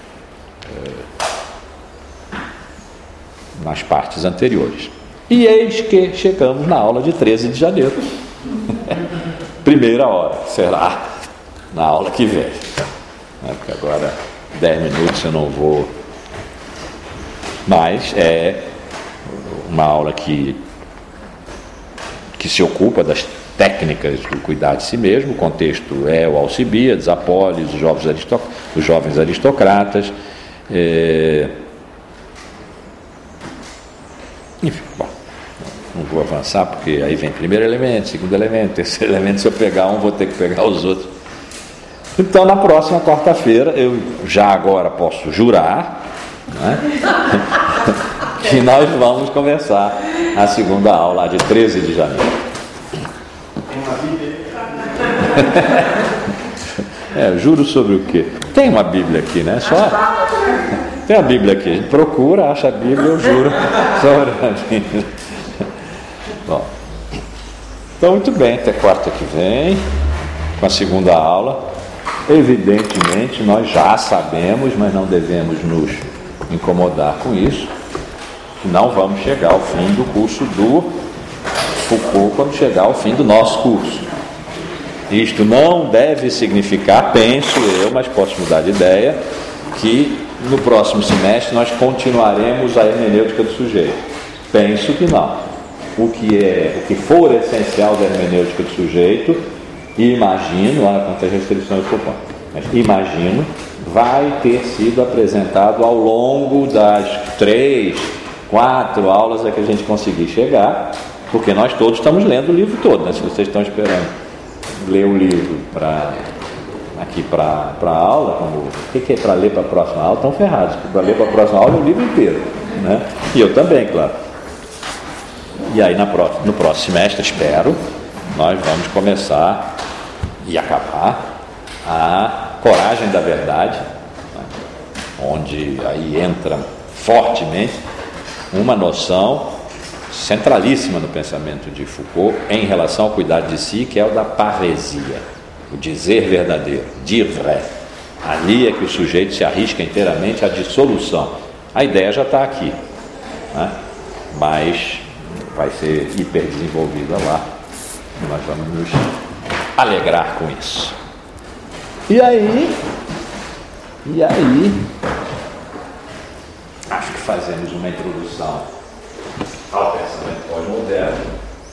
eh, nas partes anteriores. E eis que chegamos na aula de treze de janeiro. Primeira hora, será na aula que vem. Né? Porque agora, dez minutos eu não vou. Mas é uma aula que, que se ocupa das técnicas do cuidar de si mesmo. O contexto é o Alcibíades, a polis, os jovens, aristoc... os jovens aristocratas. É... Enfim, bom. Não vou avançar porque aí vem primeiro elemento, segundo elemento, terceiro elemento. Se eu pegar um, vou ter que pegar os outros. Então, na próxima quarta-feira, eu já agora posso jurar, né, que nós vamos começar a segunda aula de treze de janeiro. Tem uma Bíblia? É, eu juro sobre o quê? Tem uma Bíblia aqui, né? Só... Tem a Bíblia aqui. A gente procura, acha a Bíblia, eu juro sobre a Bíblia. Bom, então muito bem, até quarta que vem, com a segunda aula. Evidentemente, nós já sabemos, mas não devemos nos incomodar com isso, que não vamos chegar ao fim do curso do Foucault quando chegar ao fim do nosso curso. Isto não deve significar, penso eu, mas posso mudar de ideia, que no próximo semestre nós continuaremos a hermenêutica do sujeito. Penso que não. O que, é, o que for essencial da hermenêutica do sujeito, imagino, olha quantas restrições eu proponho, mas imagino, vai ter sido apresentado ao longo das três, quatro aulas a que a gente conseguir chegar, porque nós todos estamos lendo o livro todo, né? Se vocês estão esperando ler o livro para aqui para a aula, como, o que, que é para ler para a próxima aula, estão ferrados, para ler para a próxima aula é o livro inteiro, né? E eu também, claro. E aí na próxima, no próximo semestre, espero, nós vamos começar e acabar a coragem da verdade, né? Onde aí entra fortemente uma noção centralíssima no pensamento de Foucault em relação ao cuidado de si, que é o da parresia, o dizer verdadeiro, dire vrai. Ali é que o sujeito se arrisca inteiramente à dissolução. A ideia já está aqui, né? Mas vai ser hiper desenvolvida lá. Nós vamos nos alegrar com isso. E aí, e aí, fazemos uma introdução ao pensamento pós-moderno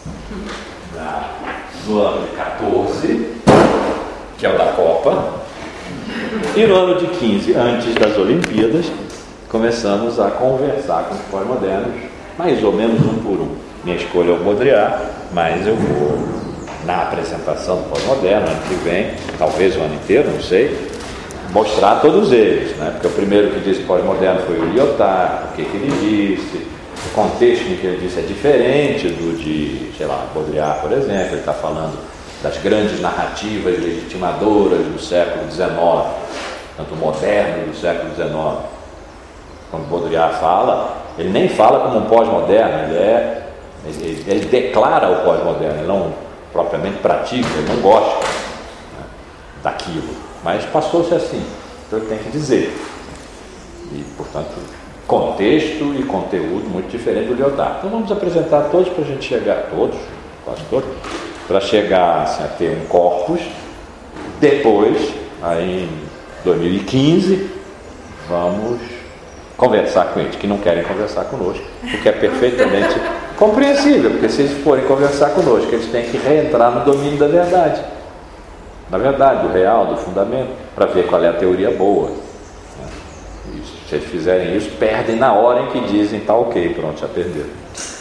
no ano de quatorze, que é o da Copa, e no ano de quinze, antes das Olimpíadas, começamos a conversar com os pós-modernos, mais ou menos um por um. Minha escolha é o Baudrillard, mas eu vou, na apresentação do pós-moderno, ano que vem, talvez o ano inteiro, não sei, mostrar todos eles, né? Porque o primeiro que disse pós-moderno foi o Lyotard, o que, que ele disse, o contexto em que ele disse é diferente do de, sei lá, Baudrillard, por exemplo. Ele está falando das grandes narrativas legitimadoras do século dezenove, tanto moderno do século dezenove. Quando Baudrillard fala, ele nem fala como um pós-moderno, ele, é, ele, ele declara o pós-moderno, ele não propriamente pratica, ele não gosta, né, daquilo, mas passou-se assim, então ele tem que dizer. E, portanto, contexto e conteúdo muito diferente do Lyotard. Então vamos apresentar todos para a gente chegar, todos, quase todos, para chegar assim, a ter um corpus. Depois, aí em dois mil e quinze, vamos conversar com eles, que não querem conversar conosco, o que é perfeitamente compreensível, porque se eles forem conversar conosco, eles têm que reentrar no domínio da verdade, da verdade, do real, do fundamento, para ver qual é a teoria boa. Isso. Se eles fizerem isso, perdem na hora em que dizem, tá ok, pronto, já perderam.